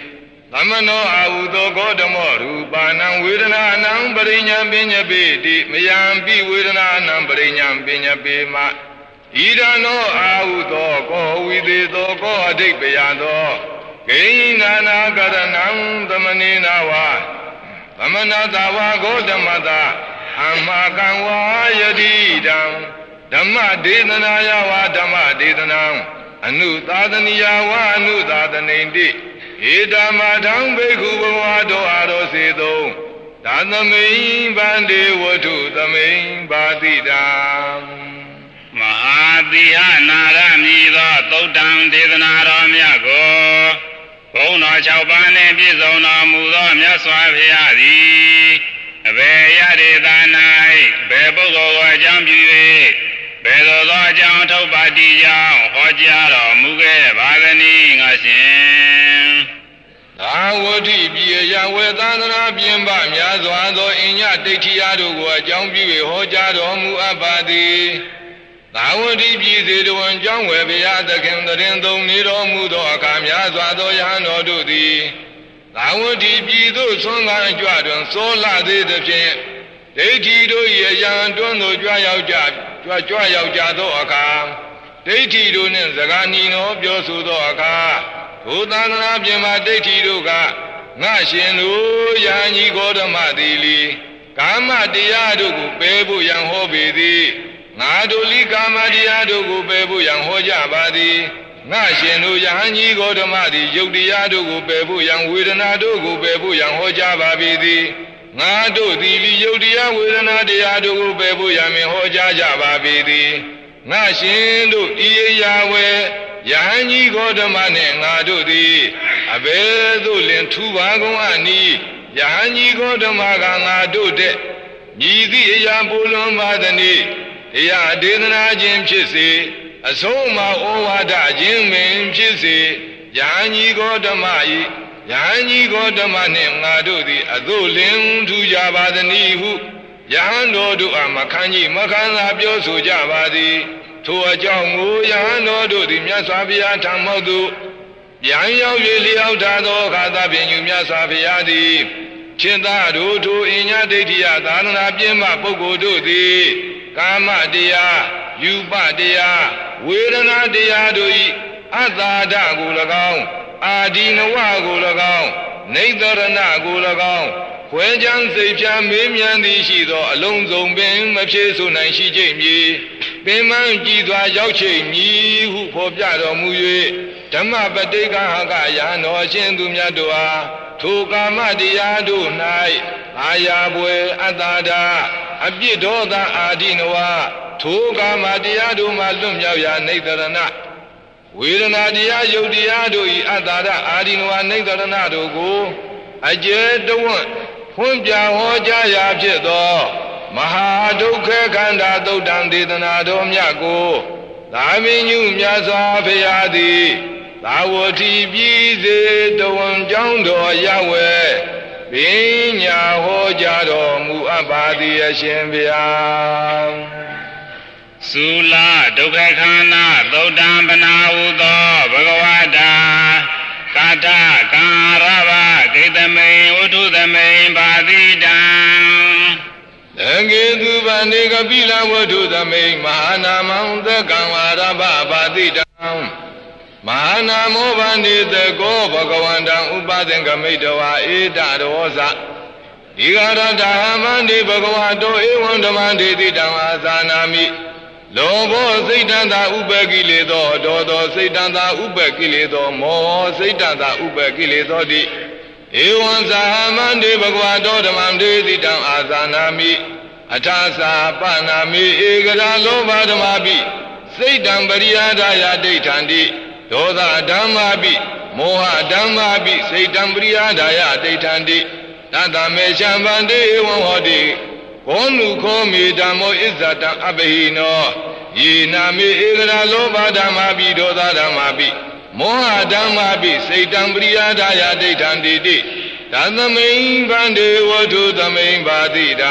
သမနောအာဟုသောဂေါတမောရူပါဏံဝေဒနာနံပရိညာပညပေတိမယံပိဝေဒနာနံပရိညာပညပေမဣဒံနောအာဟုသောကောဝိသေသောကောအဋိပယသောဂိဏနာကရဏံသမနေနာဝသမနတာဝဂေါတမတာအမကံဝါယတိတံဓမ္မဒေသနာယဝဓမ္မဒေသနံအနုသာသနိယဝအနုသာသနိတိဧဓမ္မထံဘိက္ခုဘဝတောအာရောစေတုသာသမိန်ဗန္တေဝတ္ထုသမိန်ပါတိတံမဟာတိဟနာရမည်သောသုတ်တံဒေသနာတော်မြတ်ကိုဘုန်းတော်၆ပါးနှင့်ပြည့်စုံတော်မူသောမြတ်စွာဘုရားသည်အဘယ်ရတေသာ၌ဘယ်ပုဂ္ဂိုလ်ကိုအကြောင်းပြု၍ဘယ်သို့သောအကြောင်းထုတ်ပါတိကြောင့်ဟောကြားတော်မူခဲ့ပါသနည်းငါရှင်သာဝတိပြည်အရာဝေသန္တနာပြင်ပများစွာသောအညဒိဋ္ဌိယတို့ကိုအကြောင်းပြု၍ဟောကြားတော်မူအပ်ပါသည်သာဝတိပြည်စေတဝန်ကြောင့်ဝယ်ဘုရားသခင်တရင်သုံးနေတော်မူသောအခါများစွာသောယဟန်တော်တို့သည်သာဝတိပြည်သို့ဆွမ်းကားကြွတွင်စောလာသေးသဖြင့်ဒိဋ္ဌိတို့၏အယံတွန်းသို့ကြွရောက်ကြကြွကြွရောက်ကြသောအခါဒိဋ္ဌိတို့နှင့်စကားနီနောပြောဆိုသောအခါဘုသန္တနာပြင်မှာဒိဋ္ဌိတို့ကငါရှင်တို့ယဟန်ကြီးဂေါတမသည်လီကာမတရားတို့ကိုပယ်ဖို့ရန်ဟောပေသည်ငါတို့လိကာမတရားတို့ကိုပယ်ဖို့ရန်ဟောကြပါသည်ငါရှင်တို့ယဟန်ကြီးဂေါတမသည်ယုတ်တရားတို့ကိုပယ်ဖို့ရန်ဝေဒနာတို့ကိုပယ်ဖို့ရန်ဟောကြပါပေသည်ငါတို့သည်လိယုတ်တရားဝေဒနာတရားတို့ကိုပယ်ဖို့ရန်ဟောကြားကြပါပေသည်ငါရှင်တို့ဤရာဝေယဟန်ကြီးဂေါတမနှင့်ငါတို့သည်အဘယ်သို့လင်ထူပါကုန်အနီးယဟန်ကြီးဂေါတမကငါတို့တဲ့ညီသည့်အရာပူလွန်ပါသနည်းတရားဒေသနာခြင်းဖြစ်စေအဆုံးအမဩဝါဒခြင်းပင်ဖြစ်စေယဟန်ကြီးဂေါတမ၏ယဟန်ကြီးဂေါတမနှင့်ငါတို့သည်အသို့လင်ထူကြပါသနည်းဟုယဟန်တော်တို့အားမခံကြီးမခံသာပြောဆိုကြပါသည်ထိုအကြောင်းကိုယဟန်တော်တို့သည်မြတ်စွာဘုရားထံမောက်သို့ပြန်ရောက်၍လျောက်ထားသောအခါသာဖြင့်ယူမြတ်စွာဘုရားသည်ချင်းသားတို့ထိုအညဒိဋ္ဌိယသာသနာပြင်းမှပုဂ္ဂိုလ်တို့သည်ကာမတရားယူပတရားဝေဒနာတရားတို့၏အတ္တာဒကို၎င်းအာဒီနဝကို၎င်းနိဒရဏကို၎င်းခွဲခြားစိတ်ဖြာမေးမြန်းသည်ရှိသောအလုံးစုံပင်မဖြေဆိုနိုင်ရှိကြမည်ပင်မကြည်စွာရောက်ချိန်မည်ဟုဖော်ပြတော်မူ၍ဓမ္မပဋိက္ခဟကယံတော်အရှင်သူမြတ်တို့အားထိုကာမတရားတို့၌အာယာပွဲအတ္တာဒအပြစ်ဒေါသအာဒီနဝထိုကာမတရားတို့မှလွတ်မြောက်ရာနိဒရဏဝေဒနာတရားယုတ်တရားတို့၏အတ္တာဒအာဒီနဝနိဒရဏတို့ကိုအကျေတဝန့်ဖွင့်ပြဟောကြားရာဖြစ်သောမဟာဒုက္ခခန္ဓာသုတ်တံဒေသနာတော်မြတ်ကိုသာမင်းညုမြတ်စွာဘုရားသည်သာဝတိပြည်စေတဝန်ကျောင်းတော်ရဝဲပညာဟောကြားတော်မူအပ်ပါသည်အရှင်ဘုရားသုလဒုက္ခခန္ဓာသုတ်တံပနာဟုသောဘဂဝတာကာထကာရဝဂိတမိန်ဝတ္ထုသမိန်ပါတိတံသံဃေသူဗန္တိကပိလဝတ္ထုသမိန်မဟာနာမံသက္ကံဝါရဘပါတိတံမဟာနာမောဗန္တိသကောဘဂဝန္တံဥပသင်္ကမိတဝါဧတရောဇဒီဃရတဟမန္တိဘဂဝတောဧဝံဓမ္မန္တိတိတံအာဇာနာမိလောဘောစိတ်တံသာဥပကိလေသောဒေါသောစိတ်တံသာဥပကိလေသောမောစိတ်တံသာဥပကိလေသောတိဧဝံဇာမန္တိဘဂဝတောဓမ္မန္တိတိတံအာဇာနာမိအထာသာပနာမိဧကရာလောဘဓမ္မာပိစိတ်တံပရိယာဒယဒိဋ္ဌန္တိဒေါသဓမ္မာပိမောဟဓမ္မာပိစိတ်တံပရိယာဒယဒိဋ္ဌန္တိတတမေရှံဗန္တိဧဝံဟောတိဘောနုခောမေဓမ္မောဣဇတံအဘဟိနောယေနာမေဧကရာလောဘဓမ္မာပိဒေါသဓမ္မာပိမောဟဓမ္မာပိစိတ်တံပရိယာဒယဒိဋ္ဌန္တိတိသသမိန်ဗန္တိဝတ္ထုသမိန်ပါတိတံ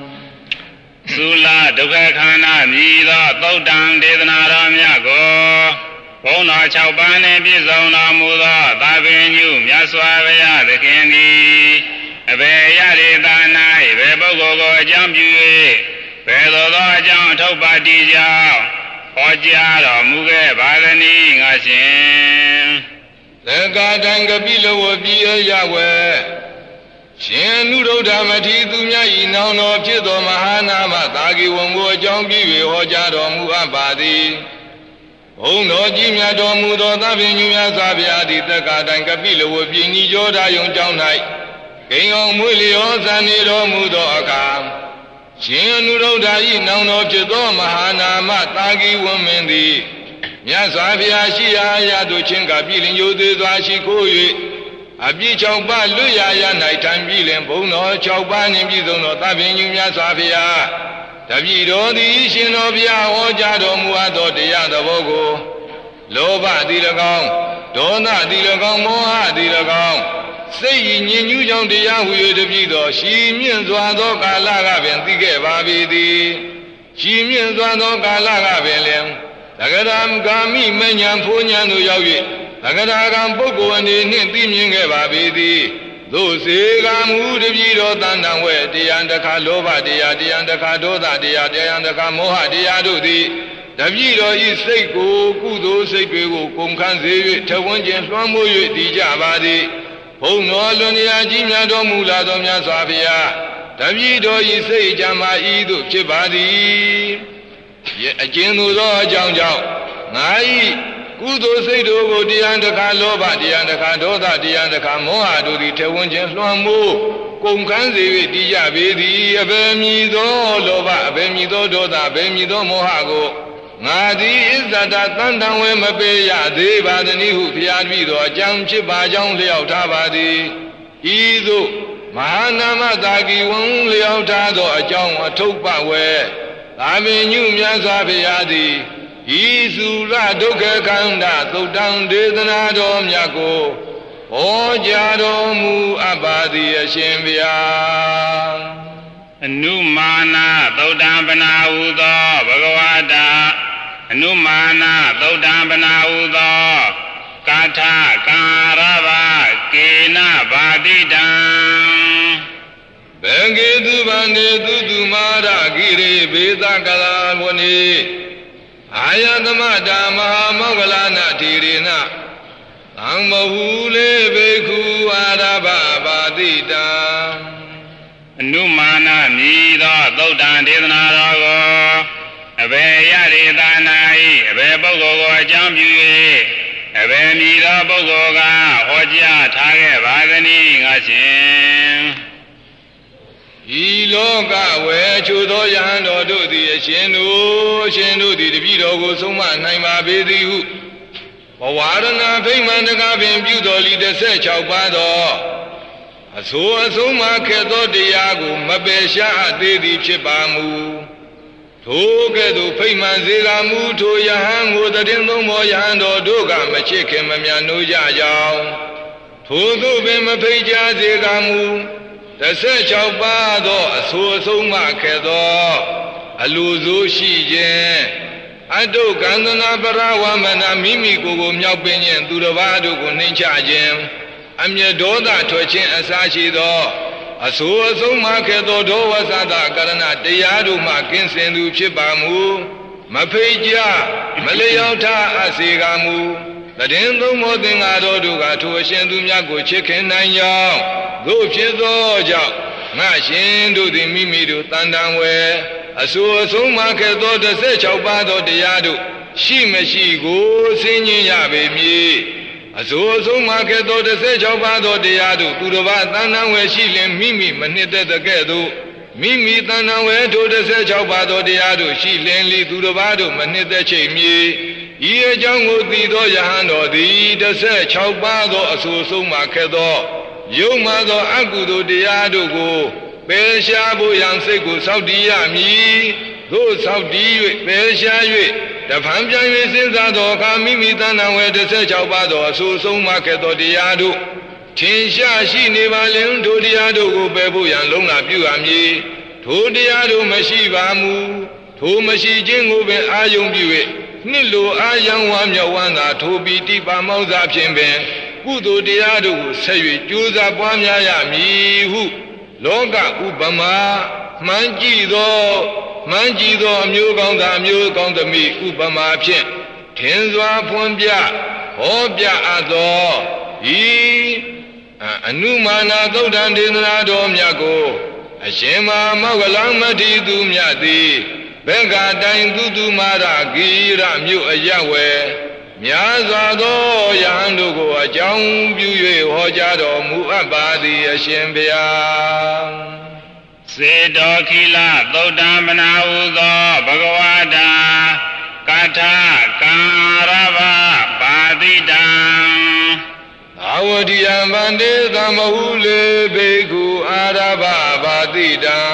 သုလဒုက္ခခန္ဓာမြည်သောသုတ်တံဒေသနာတော်မြတ်ကိုဘုန်းတော်၆ပါးနှင့်ပြည့်စုံတော်မူသောသာပင်ညုမြတ်စွာဘုရားသခင်သည်အဘယ်ရရေသာ၌ဘယ်ပုဂ္ဂိုလ်ကိုအကြောင်းပြု၍ဘယ်သို့သောအကြောင်းအထုပ်ပါတိကြောင့်ဟောကြားတော်မူခဲ့ပါသနည်းငါရှင်လေကာတံကပိလဝပိယယဝေရှင်နုရုဒ္ဓမထေသူမြတ်ဤနောင်တော်ဖြစ်သောမဟာနာမသာဂေဝံကိုအကြောင်းပြု၍ဟောကြားတော်မူအပ်ပါသည်ဘုန်းတော်ကြီးမြတ်တော်မူသောသဗ္ဗညုမြတ်စွာဘုရားသည်တက္ကတိုင်ကပိလဝပြည်နိကျောဓာယုံကျောင်း၌ဂိမ်အောင်မွေလျောဇန်နေတော်မူသောအခါရှင်အနုရုဒ္ဓဤနောင်တော်ဖြစ်သောမဟာနာမသာဂေဝံမင်းသည်မြတ်စွာဘုရားရှိရာရာသို့ချင်းကပြည်လင်ယိုသေးစွာရှိခိုး၍အပြည့်၆ပါးလွတ်ရာရာ၌ထိုင်ပြီးလင်ဘုံတော်၆ပါးနှင့်ပြည့်စုံသောသဗ္ဗညုမြတ်စွာဘုရားတပည့်တော်သည်ရှင်တော်ဘုရားဟောကြားတော်မူအပ်သောတရားသဘောကိုလောဘသည်၎င်းဒေါသသည်၎င်းမောဟသည်၎င်းစိတ်ညစ်ညူးကြောင့်တရားဟူ၍တပည့်တော်ရှည်မြင့်စွာသောကာလကပင်သိခဲ့ပါပေသည်ရှည်မြင့်စွာသောကာလကပင်လင်သဂရံကာမိမဉ္ဇဉ်ဖိုးဉဏ်သို့ရောက်၍သဂရကံပုဂ္ဂိုလ်အနေနှင့်သိမြင်ခဲ့ပါပေသည်သို့စေကမူတပည့်တော်တန်တံဝဲတရားတခါလောဘတရားတရားတခါဒေါသတရားတရားတခါမောဟတရားတို့သည်တပည့်တော်ဤစိတ်ကိုကုသိုလ်စိတ်တွေကိုကုန်ခန်းစေ၍ထဝန်းခြင်းလွှမ်းမိုး၍တည်ကြပါသည်ဘုန်းတော်လွန်ရာကြီးမြတ်တော်မူလာသောမြတ်စွာဘုရားတပည့်တော်ဤစိတ်ကြမ်းမာဤသို့ဖြစ်ပါသည်အကျဉ်းသို့သောအကြောင်းကြောင့်ငါဤကုသိုလ်စိတ်တို့ကိုတရားတခါလောဘတရားတခါဒေါသတရားတခါမောဟတို့သည်ထဝန်းခြင်းလွှမ်းမိုးကုန်ခန်းစေ၍တည်ကြပေသည်အဘယ်မည်သောလောဘအဘယ်မည်သောဒေါသအဘယ်မည်သောမောဟကိုငါသည်ဣဇဒတန်တံဝဲမပေးရသေးပါသနည်းဟုဘုရားတပည့်တော်အကြောင်းဖြစ်ပါကြောင်းလျှောက်ထားပါသည်ဤသို့မဟာနာမသာဂီဝံလျှောက်ထားသောအကြောင်းအထုပ်ပဝဲသာမညုမြတ်စွာဘုရားသည်ဤစုရဒုက္ခခန္ဓာသုတ်တံဒေသနာတော်မြတ်ကိုဟောကြားတော်မူအပ်ပါသည်အရှင်ဘုရားအနုမာနာသုတ်တံပနာဟုသောဘဂဝတာအနုမာနာသုတ်တံပနာဟုသောကာထကာရဘကေနဘာတိတံဘေကေသူဗန္တေသူသူမာရဂိရေဘေသကလာဝနေအာယသမတာမဟာမောဂလနာတိရေနသံမဟုလေဘေခုအာရဘဘာတိတံအနုမာနာမြည်သောသုတ်တံဒေသနာတော်ကိုအဘယ်ရရေသာနာ၏အဘယ်ပုဂ္ဂိုလ်ကိုအကြောင်းပြု၍အဘယ်မည်သောပုဂ္ဂိုလ်ကဟောကြားထားခဲ့ပါသနည်းငါရှင်ဤလောကဝေချိုသောယဟန်တော်တို့သည်အရှင်တို့အရှင်တို့သည်တပည့်တော်ကိုဆုံးမနိုင်ပါပေသည်ဟုဘဝရဏဖိမှန်တကားပင်ပြုတော်လီတစ်ဆက်၆ပါးသောအဆိုအဆုံးမှခဲ့သောတရားကိုမပယ်ရှားအပ်သေးသည်ဖြစ်ပါမူထိုကဲ့သို့ဖိမှန်စေကမူထိုယဟန်ကိုတည်သုံးမောယဟန်တော်တို့ကမချစ်ခင်မမြတ်နိုးကြကြောင်းထိုသို့ပင်မဖိတ်ကြားစေကမူတစ်ဆက်၆ပါးသောအဆိုအဆုံးမှခဲ့သောအလိုဆိုရှိခြင်းအတုကန္တနာပရဝမနာမိမိကိုယ်ကိုမြောက်ပင်ခြင်းသူတစ်ပါးတို့ကိုနှိမ့်ချခြင်းအမျက်ဒေါသထွက်ခြင်းအစာရှိသောအဆိုအဆုံးမှခဲ့သောဒေါဝသတကရဏတရားတို့မှကင်းစင်သူဖြစ်ပါမူမဖိတ်ကြမလျောက်ထားအစေကမူတည်သုံးမောသင်္ဃာတော်တို့ကထိုအရှင်သူများကိုချစ်ခင်နိုင်ကြောင်းသို့ဖြစ်သောကြောင့်ငါရှင်တို့သည်မိမိတို့တန်တံဝဲအဆိုအဆုံးမှခဲ့သောတစ်ဆက်၆ပါးသောတရားတို့ရှိမရှိကိုဆင်းញင်ရပေမည်အဆိုအဆုံးမှခဲ့သောတစ်ဆက်၆ပါးသောတရားတို့သူတစ်ပါးတန်တံဝဲရှိလင်မိမိမနှစ်သက်တဲ့ကဲ့သို့မိမိတန်တံဝဲထိုတစ်ဆက်၆ပါးသောတရားတို့ရှိလင်လီသူတစ်ပါးတို့မနှစ်သက်ချိတ်မည်ဤအကြောင်းကိုသိသောယဟန်တော်သည်တစ်ဆက်၆ပါးသောအဆိုအဆုံးမှခဲ့သောယုံမှသောအကုသိုလ်တရားတို့ကိုပယ်ရှားဖို့ရန်စိတ်ကိုစောင့်တည်ရမည်သို့စောင့်တည်၍ပယ်ရှား၍တဖန်ပြန်၍စဉ်းစားသောအခါမိမိတဏ္ဍဝေတစ်ဆက်၆ပါးသောအဆိုအဆုံးမှခဲ့သောတရားတို့ထင်ရှားရှိနေပါလင်ထိုတရားတို့ကိုပယ်ဖို့ရန်လုံးလာပြုရမည်ထိုတရားတို့မရှိပါမူထိုမရှိခြင်းကိုပင်အာယုံပြု၍နှစ်လိုအာယံဝမ်းမြောက်ဝမ်းသာထိုပီတိပါမောဇ္ဇဖြင့်ပင်ကုသိုလ်တရားတို့ကိုဆက်၍ကြိုးစားပွားများရမည်ဟုလောကဥပမာမှန်းကြည့်သောမှန်းကြည့်သောအမျိုးကောင်းသားအမျိုးကောင်းသမီးဥပမာဖြင့်ထင်စွာဖွင့်ပြဟောပြအပ်သောဤအနုမာနာသုဒ္ဓံဒေသနာတော်မြတ်ကိုအရှင်မမောဂလမတ္တိသူမြတ်သည်ဘေကတိုင်သူသူမာရဂီရမြို့အရဝဲများစွာသောယဟန်တို့ကိုအကြောင်းပြု၍ဟောကြားတော်မူအပ်ပါသည်အရှင်ဘုရားစေတောခိလသုဒ္ဓံမနာဟုသောဘဂဝတာကထာကံရဘပါတိတံဘာဝတိယံဗန္တေသမဟုလေဘေကုအာရဘပါတိတံ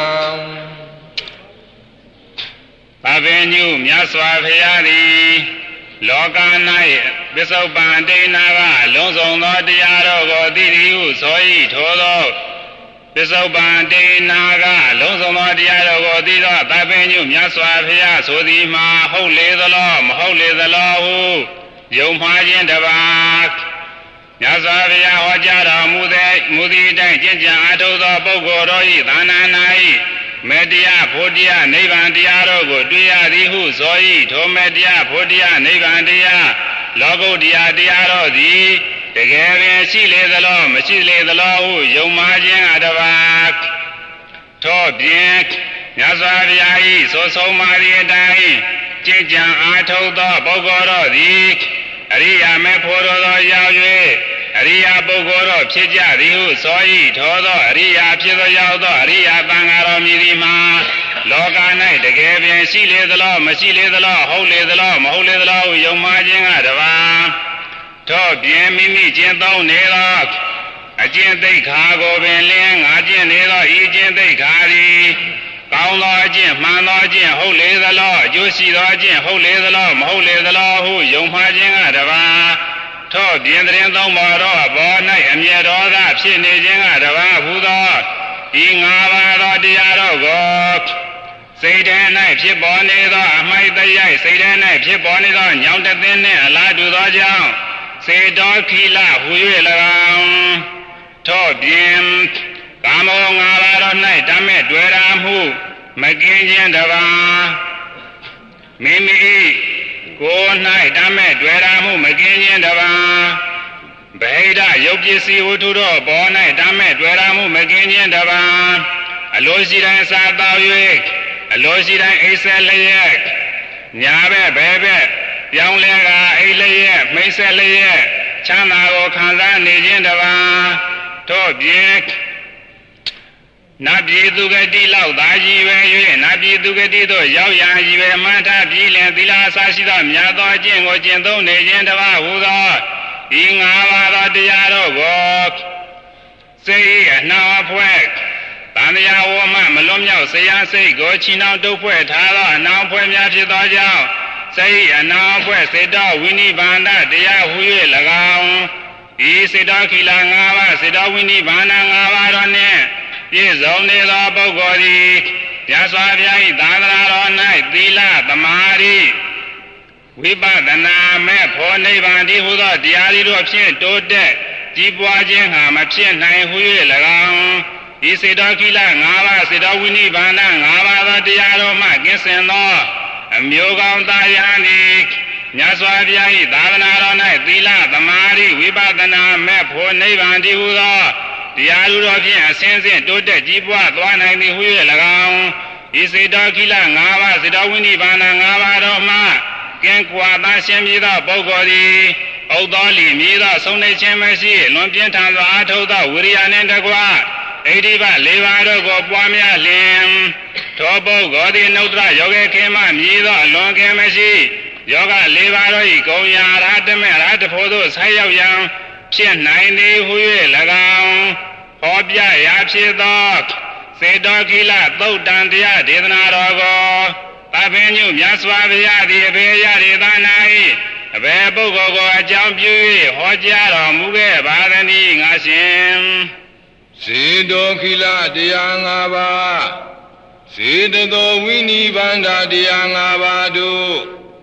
ပပင်ညုမြတ်စွာဘုရားသည်လောက၌ပစ္စုပန်ဒိနာကလုံးစုံသောတရားတော်ကိုသိသည်ဟုဆို၏ထိုသောပစ္စုပန်ဒိနာကလုံးစုံသောတရားတော်ကိုသိသောပပင်ညုမြတ်စွာဘုရားဆိုသည်မှာဟုတ်လေသလားမဟုတ်လေသလားဟုယုံမှားခြင်းတပါးမြတ်စွာဘုရားဟောကြားတော်မူသည်မူသည့်အတိုင်းကျင့်ကြံအားထုတ်သောပုဂ္ဂိုလ်တို့၏သာနာ၌မေတ္တရားဖို့တရားနိဗ္ဗာန်တရားတို့ကိုတွေ့ရသည်ဟုဆို၏ထိုမေတ္တရားဖို့တရားနိဗ္ဗာန်တရားလောကုတ္တရာတရားတို့သည်တကယ်ပင်ရှိလေသလားမရှိလေသလားဟုယုံမှားခြင်းအတပါးထို့ပြင်မြတ်စွာဘုရား၏ဆိုဆုံးမသည့်အတိုင်းကျင့်ကြံအားထုတ်သောပုဂ္ဂိုလ်တို့သည်အရိယာမေဖို့တော်သောရောက်၍အရိယာပုဂ္ဂိုလ်တို့ဖြစ်ကြသည်ဟုဆို၏ထိုသောအရိယာဖြစ်သောရောက်သောအရိယာသံဃာတော်မြည်သည်မှာလောက၌တကယ်ပင်ရှိလေသလားမရှိလေသလားဟုတ်လေသလားမဟုတ်လေသလားဟုယုံမှားခြင်းကတပါးထို့ပြင်မိမိကျင့်သုံးနေသောအကျင့်သိက္ခာကိုပင်လင်းငါကျင့်နေသောဤကျင့်သိက္ခာသည်ကောင်းသောအကျင့်မှန်သောအကျင့်ဟုတ်လေသလားအကျိုးရှိသောအကျင့်ဟုတ်လေသလားမဟုတ်လေသလားဟုယုံမှားခြင်းကတပါးထို့ပြင်တရင်သုံးပါတော့ဘော၌အမျက်ဒေါသဖြစ်နေခြင်းကတပါးဟူသောဤငါးပါးသောတရားတော်ကိုစိတ်ထဲ၌ဖြစ်ပေါ်နေသောအမိုက်တရားစိတ်ထဲ၌ဖြစ်ပေါ်နေသောညောင်တသိန်းနှင့်အလားတူသောကြောင့်စေတောခိလဟူ၍၎င်းထို့ပြင်ကာမောငါးပါးတော်၌ဓမ္မတွေ့ရာမှုမကင်းခြင်းတပါးမိမိကိုယ်၌ဓမ္မတွေ့ရာမှုမကင်းခြင်းတပါးဗဟိတယုတ်ပစ္စည်းဝတ္ထုတော်ဘော၌ဓမ္မတွေ့ရာမှုမကင်းခြင်းတပါးအလိုရှိတိုင်းစားသောက်၍အလိုရှိတိုင်းအိပ်ဆက်လျက်ညာဘက်ဘဲဘက်ပြောင်းလဲကအိပ်လျက်မိတ်ဆက်လျက်ချမ်းသာကိုခံစားနေခြင်းတပါးထို့ပြင်နတ်ပြည်သူကတိလောက်သာကြီးပဲ၍နတ်ပြည်သူကတိတို့ရောက်ရန်ကြီးပဲမှန်ထပြီးလင်သီလအစရှိသောမြတ်သောအကျင့်ကိုကျင့်သုံးနေခြင်းတပါးဟူသောဤငါးပါးသောတရားတို့ကိုစိတ်အနှောင်အဖွဲ့တန်တရားဝမှမလွတ်မြောက်စေရစိတ်ကိုချီနှောင်တုပ်ဖွဲ့ထားသောအနှောင်အဖွဲ့များဖြစ်သောကြောင့်စိတ်အနှောင်အဖွဲ့စေတောဝိနိဗ္ဗာန်တရားဟူ၍၎င်းဤစေတောခိလငါးပါးစေတောဝိနိဗ္ဗာန်ငါးပါးတော်နှင့်ပြည့်စုံနေသောပုဂ္ဂိုလ်သည်မြတ်စွာဘုရား၏သာသနာတော်၌သီလသမာဓိဝိပဿနာမဲ့ဖို့နိဗ္ဗာန်တည်းဟူသောတရားတို့ဖြင့်တိုးတက်ကြီးပွားခြင်းဟာမဖြစ်နိုင်ဟု၍၎င်းဤစေတောခိလငါးပါးစေတောဝိနိဗ္ဗာန်ငါးပါးသောတရားတော်မှကင်းစင်သောအမျိုးကောင်းသားယဟန်သည်မြတ်စွာဘုရား၏သာသနာတော်၌သီလသမာဓိဝိပဿနာမဲ့ဖို့နိဗ္ဗာန်တည်းဟူသောတရားတော်ဖြင့်အစဉ်စဉ်တိုးတက်ကြီးပွားသွားနိုင်သည်ဟု၍၎င်းဤစေတောခိလငါးပါးစေတောဝိနိဗ္ဗာန်ငါးပါးတော်မှကင်းကွာသားရှင်မြည်သောပုဂ္ဂိုလ်သည်ဩသောလီမြည်သောဆုံးနေခြင်းမရှိလွန်ပြင်းထန်စွာအာထုတ်သောဝိရိယနှင့်တကွဣတိပလေးပါးတို့ကိုပွားများလျင်သောပုဂ္ဂိုလ်သည်နှုတ်တရယောဂေခေမမြည်သောအလွန်ကင်းမရှိယောဂလေးပါးတို့၏ဂုံရာရတမေရတဖို့သို့ဆက်ရောက်ရန်ဖြစ်နိုင်သည်ဟု၍၎င်းဟောပြရာဖြစ်သောစေတောခိလသုတ်တံတရားဒေသနာတော်ကိုသဗ္ဗညုမြတ်စွာဘုရားသည်အဘေယရေသနာ၏အဘေပုဂ္ဂိုလ်ကိုအကြောင်းပြု၍ဟောကြားတော်မူခဲ့ပါသည်ငါရှင်စေတောခိလတရားငါးပါးစေတသောဝိနိဗ္ဗာန်တရားငါးပါးတို့မ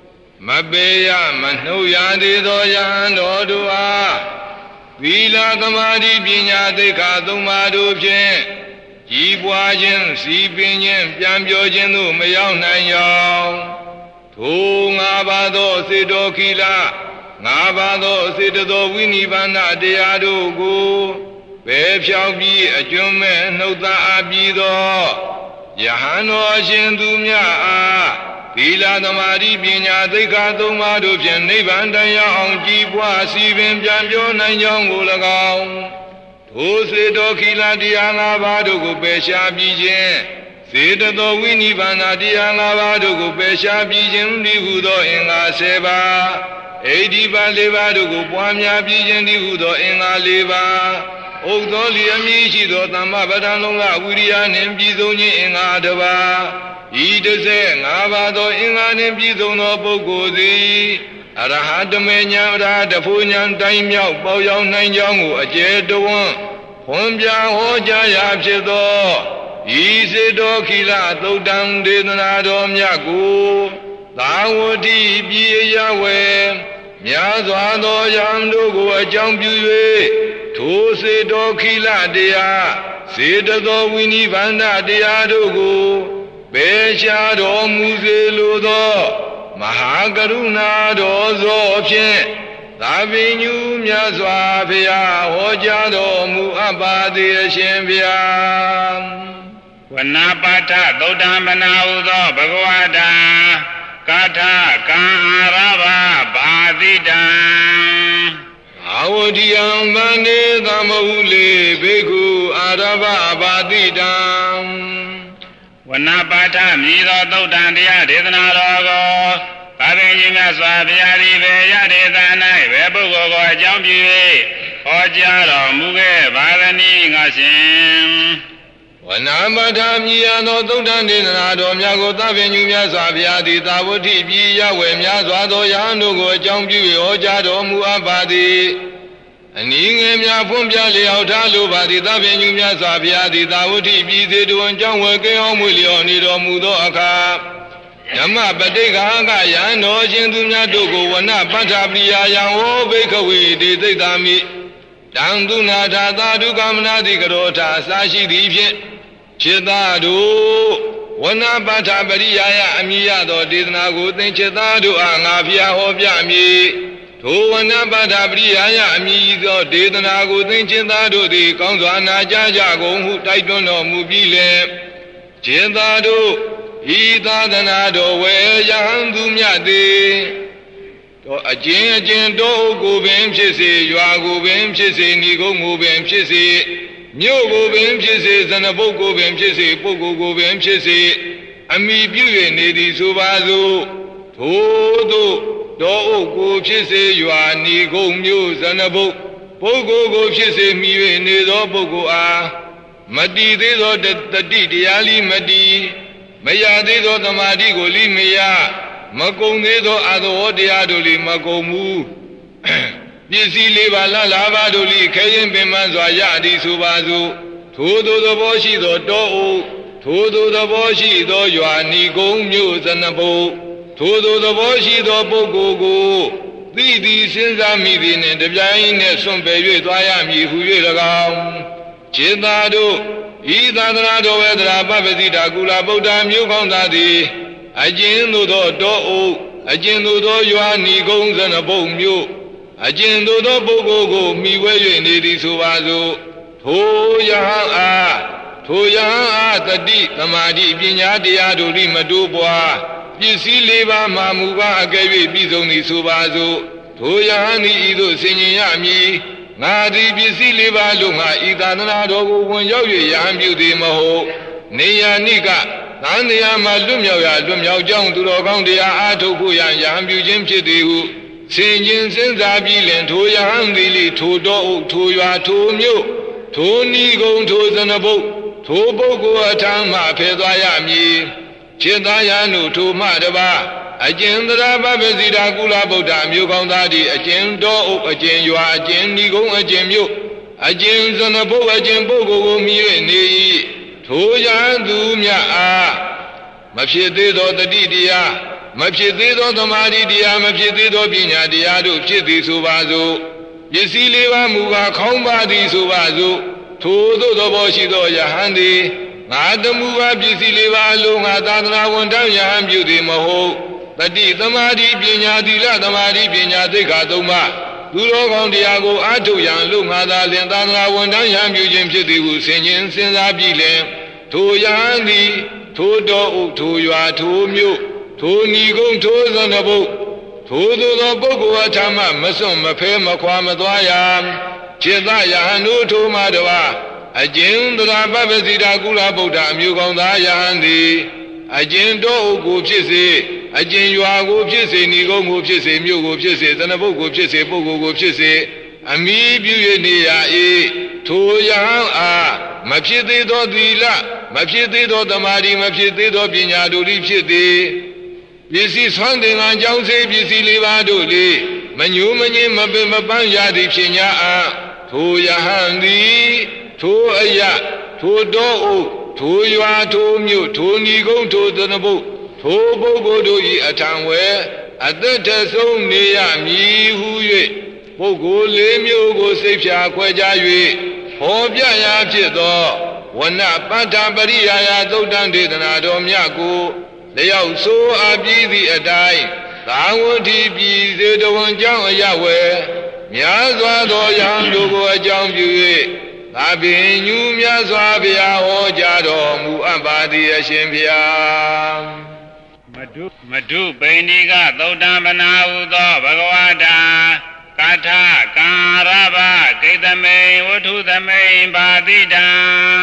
မပေယမနှုတ်ရသေးသောယဟန်တော်တို့အားသီလသမာဓိပညာသိက္ခာသုံးပါးတို့ဖြင့်ကြီးပွားခြင်းစီပင်ခြင်းပြန်ပြောခြင်းသို့မရောက်နိုင်ရောထိုငါးပါးသောစေတောခိလငါးပါးသောစေတသောဝိနိဗ္ဗာန်တရားတို့ကိုဘယ်ဖြောက်ပြီးအကျွမ်းမဲ့နှုတ်သားအပ်ပြီးသောယဟန်တော်ရှင်သူများအားသီလသမာဓိပညာသိက္ခာသုံးပါးတို့ဖြင့်နိဗ္ဗာန်တရားအောင်ကြီးပွားစီပင်ပြန်ပြောနိုင်ကြောင်းကို၎င်းထိုစေတောခိလတရားငါးပါးတို့ကိုပယ်ရှားပြီးခြင်းစေတသောဝိနိဗ္ဗာန်တရားငါးပါးတို့ကိုပယ်ရှားပြီးခြင်းဒီဟုသောအင်္ဂါဆယ်ပါးဣတိပါလေးပါးတို့ကိုပွားများပြီးခြင်းဒီဟုသောအင်္ဂါလေးပါးဥဒ္ဒောလီအမည်ရှိသောသမ္မာပဋ္ဌာန်းလုံးကဝိရိယနှင့်ပြည့်စုံခြင်းအင်္ဂါတစ်ပါးဤတစ်ဆယ်ငါးပါးသောအင်္ဂါနှင့်ပြည့်စုံသောပုဂ္ဂိုလ်သည်အရဟတမေညာအရဟတဖို့ညာတိုင်းမြောက်ပေါရောက်နိုင်ကြောင်းကိုအကျယ်တဝန်းဖွင့်ပြဟောကြားရာဖြစ်သောဤစေတောခိလသုတ်တံဒေသနာတော်မြတ်ကိုသာဝတိပြည်ရဝေများစွာသောယံတို့ကိုအကြောင်းပြု၍ထိုစေတောခိလတရားစေတသောဝိနိဗ္ဗာန်တရားတို့ကိုပေရှားတော်မူစေလိုသောမဟာကရုဏာတော်သောဖြင့်သာဝိညုမြတ်စွာဘုရားဟောကြားတော်မူအပ်ပါသည်အရှင်ဘုရားဝနာပါထသုတ်တံမနာဟုသောဘဂဝတာကာထကံအာရဘဘာတိတံအာဝတိယံဗန္ဒေသမဟုလေဘေကုအာရဘဘာတိတံဝနာပါထမြည်သောသုတ်တံတရားဒေသနာတော်ကိုသာဝေကြီးမြတ်စွာဘုရားသည်ဘေရဒေသ၌ဘေပုဂ္ဂိုလ်ကိုအကြောင်းပြု၍ဟောကြားတော်မူခဲ့ပါသည်ငါရှင်ဝနာမထာမြည်ရသောသုတ်တံဒေသနာတော်များကိုသဗ္ဗညုမြတ်စွာဘုရားသည်သာဝတိပြည်ရဝေများစွာသောယဟန်တို့ကိုအကြောင်းပြု၍ဟောကြားတော်မူအပ်ပါသည်အနည်းငယ်များဖွင့်ပြလျောက်ထားလိုပါသည်သဗ္ဗညုမြတ်စွာဘုရားသည်သာဝတိပြည်စေတုံကြောင့်ဝေကင်းအောင်မွေလျော်နေတော်မူသောအခါဓမ္မပဋိက္ခာကယံတော်ရှင်သူများတို့ကိုဝနပဋ္ဌပရိယာယံဟောဘိက္ခဝေတေသိတ္တာမိတံသူနာထာသာဓုကမနာတိကရောထာအစာရှိသည်ဖြင့်จิตตาတို့ဝနပဋ္ဌပရိယာယအမိယသောဒေသနာကိုသင်จิตตาတို့အားငါဖျားဟောပြမည်ထိုဝနပဋ္ဌပရိယာယအမိသောဒေသနာကိုသင်จิตตาတို့သည်ကောင်းစွာနာကြားကြကုန်ဟုတိုက်တွန်းတော်မူပြီးလင်จิตตาတို့ဤသာသနာတော်ဝေယဟန်သူမြတ်သည်တော့အကျဉ်အကျဉ်တို့ကိုပင်ဖြစ်စေရွာကိုပင်ဖြစ်စေဏီကုန်းကိုပင်ဖြစ်စေမြို့ကိုပင်ဖြစ်စေဇနပုတ်ကိုပင်ဖြစ်စေပုဂ္ဂိုလ်ကိုပင်ဖြစ်စေအမိပြု၍နေသည်ဆိုပါစို့ထိုသို့တောအုပ်ကိုဖြစ်စေရွာဏီကုန်းမြို့ဇနပုတ်ပုဂ္ဂိုလ်ကိုဖြစ်စေမိ၍နေသောပုဂ္ဂိုလ်အားမတည်သေးသောတတိတရားလိမတည်မရသေးသောသမာဓိကိုလိမရမကုံသေးသောအသောတရားတို့လိမကုံမူပစ္စည်းလေးပါးလာလာပါတို့လိခဲရင်ပင်မစွာရသည်ဆိုပါစို့ထိုသို့သဘောရှိသောတောအုပ်ထိုသို့သဘောရှိသောရွာဏီကုန်းမြို့ဇနပုတ်ထိုသို့သဘောရှိသောပုဂ္ဂိုလ်ကိုသိသည်စဉ်းစားမိသည်နှင့်တပြိုင်နက်ဆွန့်ပယ်၍သွားရမည်ဟု၍၎င်းจิตตาတို့ဤသာသနာတော်ဝေဒရာပပတိတာကုလဗုဒ္ဓမျိုးကောင်းသားသည်အကျဉ်သို့သောတောအုပ်အကျဉ်သို့သောရွာဏီကုန်းဇနပုတ်မြို့အကျဉ်သို့သောပုဂ္ဂိုလ်ကိုမိဝဲ၍နေသည်ဆိုပါစို့ထိုယဟန်အားထိုယဟန်အားတတိသမာဓိပညာတရားတို့လိမတိုးပွားပစ္စည်းလေးပါးမှမူပါအကဲ၍ပြည့်စုံသည်ဆိုပါစို့ထိုယဟန်သည်ဤသို့ဆင်ញင်ရမည်ငါသည်ပစ္စည်းလေးပါးလုံးငါဤသာသနာတော်ကိုဝင်ရောက်၍ယဟန်ပြုသည်မဟုတ်နေယာနိကသံတရားမှလွတ်မြောက်ရာလွတ်မြောက်ကြောင်းသူတော်ကောင်းတရားအားထုတ်ဖို့ရန်ယဟန်ပြုခြင်းဖြစ်သည်ဟုဆင်ခြင်စဉ်းစားပြီးလင်ထိုယဟန်သည်လိထိုတော်အုပ်ထိုရွာထိုမြို့ထိုနီကုံထိုဇနပုတ်ထိုပုဂ္ဂိုလ်အထံမှဖယ်သွားရမည်จิตตာယံတို့ထိုမှတပါအကျဉ်သရပပစီတာကုလဗုဒ္ဓမျိုးကောင်းသားသည်အကျဉ်တော်အုပ်အကျဉ်ရွာအကျဉ်နီကုံအကျဉ်မြို့အကျဉ်ဇနပုတ်အကျဉ်ပုဂ္ဂိုလ်ကိုမြည်၍နေ၏ထိုယံသူမြတ်အားမဖြစ်သေးသောတတိတရားမဖြစ်သေးသောသမာဓိတရားမဖြစ်သေးသောပညာတရားတို့ဖြစ်သည်ဆိုပါစို့ပစ္စည်းလေးပါးမူကားခေါင်းပါသည်ဆိုပါစို့ထိုသို့သောဘောရှိသောယဟန်သည်ငါတမှုပါပစ္စည်းလေးပါးအလုံးငါသာသနာဝန်ထမ်းယဟန်ပြုသည်မဟုတ်တတိသမာဓိပညာသီလသမာဓိပညာသိက္ခာသုံးပါးသူတော်ကောင်းတရားကိုအားထုတ်ရန်လို့ငါသာလင်သာသနာဝန်ထမ်းယဟန်ပြုခြင်းဖြစ်သည်ဟုဆင်ခြင်စဉ်းစားပြီးလင်ထိုယဟန်သည်ထိုတော်ဥထိုရွာထိုမြို့ထိုဏီကုန်းထိုသနဘုတ်ထိုသို့သောပုဂ္ဂိုလ်အထမမစွန့်မဖဲမခွာမသွားရจิตယဟန်တို့ထိုမှတပါအကျဉ်သရပပ္ပစီတာကုလဗုဒ္ဓအမျိုးကောင်းသားယဟန်သည်အကျဉ်တော်ဥကိုဖြစ်စေအကျဉ်ရွာကိုဖြစ်စေဏီကုန်းကိုဖြစ်စေမြို့ကိုဖြစ်စေသနဘုတ်ကိုဖြစ်စေပုဂ္ဂိုလ်ကိုဖြစ်စေအမိပြု၍နေရ၏ထိုယဟန်အားမဖြစ်သေးသောသီလမဖြစ်သေးသောသမာဓိမဖြစ်သေးသောပညာတို့၏ဖြစ်သည်ပစ္စည်းဆွမ်းသင်္ကန်းကြောင်းစေပစ္စည်းလေးပါးတို့လေမညိုမငင်းမပင်မပန်းရသည်ဖြစ်냐အားထိုယဟန်သည်ထိုအယထိုတော်ဥထိုရွာထိုမြို့ထိုဏီကုန်းထိုသနဘုတ်ထိုပုဂ္ဂိုလ်တို့၏အထံဝဲအသက်ထဆုံးနေရမည်ဟု၍ပုဂ္ဂိုလ်လေးမျိုးကိုစိတ်ဖြာခွဲခြား၍ဟောပြရာဖြစ်သောဝနပတ္ထပရိယာယသုတ်တံဒေသနာတော်မြတ်ကိုလျောက်ဆိုအပ်ပြီးသည့်အတိုင်းသာဝတိပြည်စေတဝန်ကြောင့်အရဝဲများစွာသောယဟန်တို့ကိုအကြောင်းပြု၍သာပင်ညူမြတ်စွာဘုရားဟောကြားတော်မူအပ်ပါသည်အရှင်ဘုရားမဒုမဒုပိဏိကသုတ်တံပနာဟုသောဘဂဝတာကာထကာရဘဂိတမိန်ဝတ္ထုသမိန်ပါတိတံ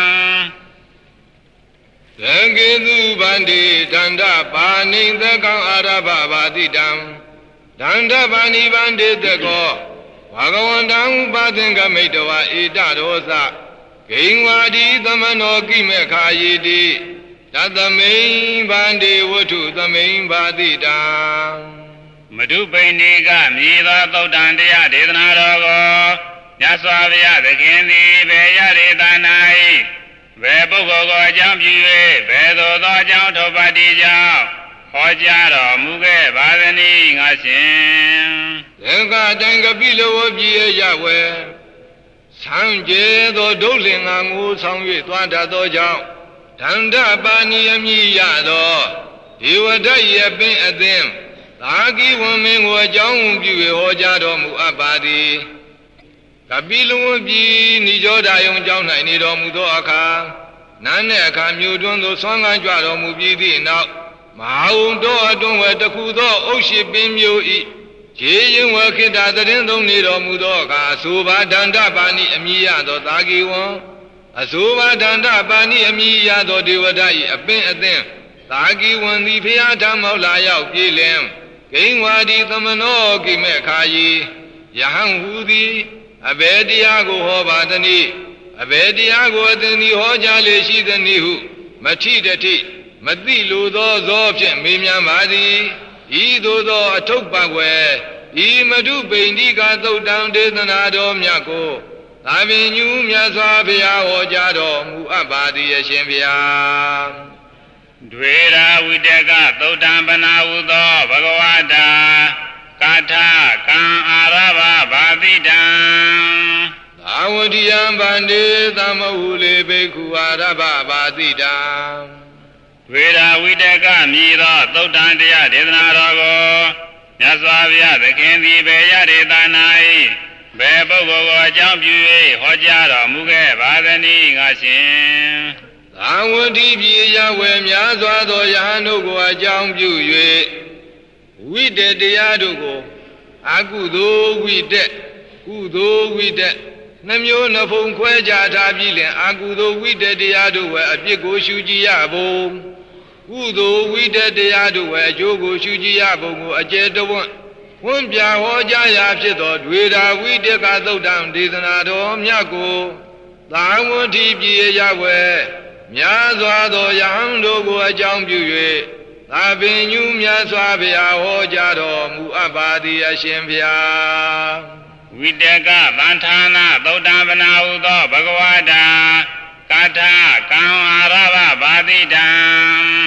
သံဃေသူဗန္တိဒန္တပါဏိသကံအာရဘပါတိတံဒန္တပါဏိဗန္တိသကောဘဂဝန္တံပါသင်္ကမိတဝါဧတရောသဂိဉ္ဝါဒီသမနောကိမေခာယေတိတသမိန်ဗန္တိဝတ္ထုသမိန်ပါတိတံမဒုပိဏိကမြည်သောသုတ်တံတရားဒေသနာတော်ကိုမြတ်စွာဘုရားသခင်သည်ဘယ်ရရေတနာ၏ဘယ်ပုဂ္ဂိုလ်ကိုအကြောင်းပြု၍ဘယ်သို့သောအကြောင်းထောပါတိကြောင့်ဟောကြားတော်မူခဲ့ပါသနည်းငါရှင်သင်္ကတိုင်ကပိလဝပြည်ရဝဲဆံကျဲသောဒုလင်္ကာငိုဆောင်၍သွားတတ်သောကြောင့်ဒန္တပါဏိအမည်ရသောဒေဝဒတ်ရဲ့ပင်အသင်းသာဂိဝမင်းကိုအကြောင်းပြု၍ဟောကြားတော်မူအပ်ပါသည်ကပိလဝပြည်နိရောဓယုံကျောင်း၌နေတော်မူသောအခါနန်းတဲ့အခါမြို့တွင်သို့ဆွမ်းကန်းကြွတော်မူပြီးသည့်နောက်မဟာဝုံတော်အတွင်ဝဲတခုသောအုတ်ရှိပင်မျိုးဤခြေရင်ဝခိတသရင်သုံးနေတော်မူသောအခါအဆိုပါဒန္တပါဏိအမည်ရသောသာဂိဝံအဆိုပါဒန္တပါဏိအမည်ရသောဒေဝဒတ်၏အပင်အသင်းသာဂိဝံသည်ဖျားထမောလာရောက်ပြေးလင်ဂိဉ္ဝါဒီသမနောကိမေခာယီယဟန်ဟူသည်အဘယ်တရားကိုဟောပါသနည်းအဘယ်တရားကိုအသင်သည်ဟောကြားလေရှိသနည်းဟုမထိတထိမသိလိုသောဇောဖြင့်မေးမြန်းပါသည်ဤသို့သောအထုပ်ပတ်ွယ်ဤမတုပိဏိကသုတ်တံဒေသနာတော်မြတ်ကိုသာပင်ညူမြတ်စွာဘုရားဟောကြားတော်မူအပ်ပါသည်အရှင်ဘုရားဒွေရာဝိတကသုတ်တံပနာဟုသောဘဂဝတာကာထကံအာရဘဘာတိတံသာဝတိယံဗန္တိသမဟုလေဘိက္ခုအာရဘဘာတိတံဝေရာဝိတကမြည်သောသုတ်တံတရားဒေသနာတော်ကိုမြတ်စွာဘုရားသခင်သည်ဘယ်ရရေတနာ၏ဘယ်ပုဂ္ဂိုလ်ကိုအကြောင်းပြု၍ဟောကြားတော်မူခဲ့ပါသနည်းငါရှင်သာဝတိပြည်ရဝယ်များစွာသောယဟန်တို့ကိုအကြောင်းပြု၍ဝိတ္တတရားတို့ကိုအကုသိုလ်ဝိတ္တကုသိုလ်ဝိတ္တနှမျိုးနှဖုံခွဲကြထားပြီးလင်အကုသိုလ်ဝိတ္တတရားတို့ဝယ်အပြစ်ကိုရှုကြည်ရဖို့ကုသိုလ်ဝိတ္တတရားတို့ဝယ်အကျိုးကိုရှုကြည်ရဖို့ကိုအကျယ်တဝန့်ဝန်းပြဟောကြားရာဖြစ်သောဒွေရာဝိတကသုတ်တံဒေသနာတော်မြတ်ကိုသာဝတိပြည်ရဝယ်များစွာသောယဟန်တို့ကိုအကြောင်းပြု၍သာပင်ညူမြတ်စွာဘုရားဟောကြားတော်မူအပ်ပါသည်အရှင်ဘုရားဝိတကဗန္ဌာနာသုတ်တံပနာဟုသောဘဂဝတာကာထကံအာရဘဘာတိတံသာ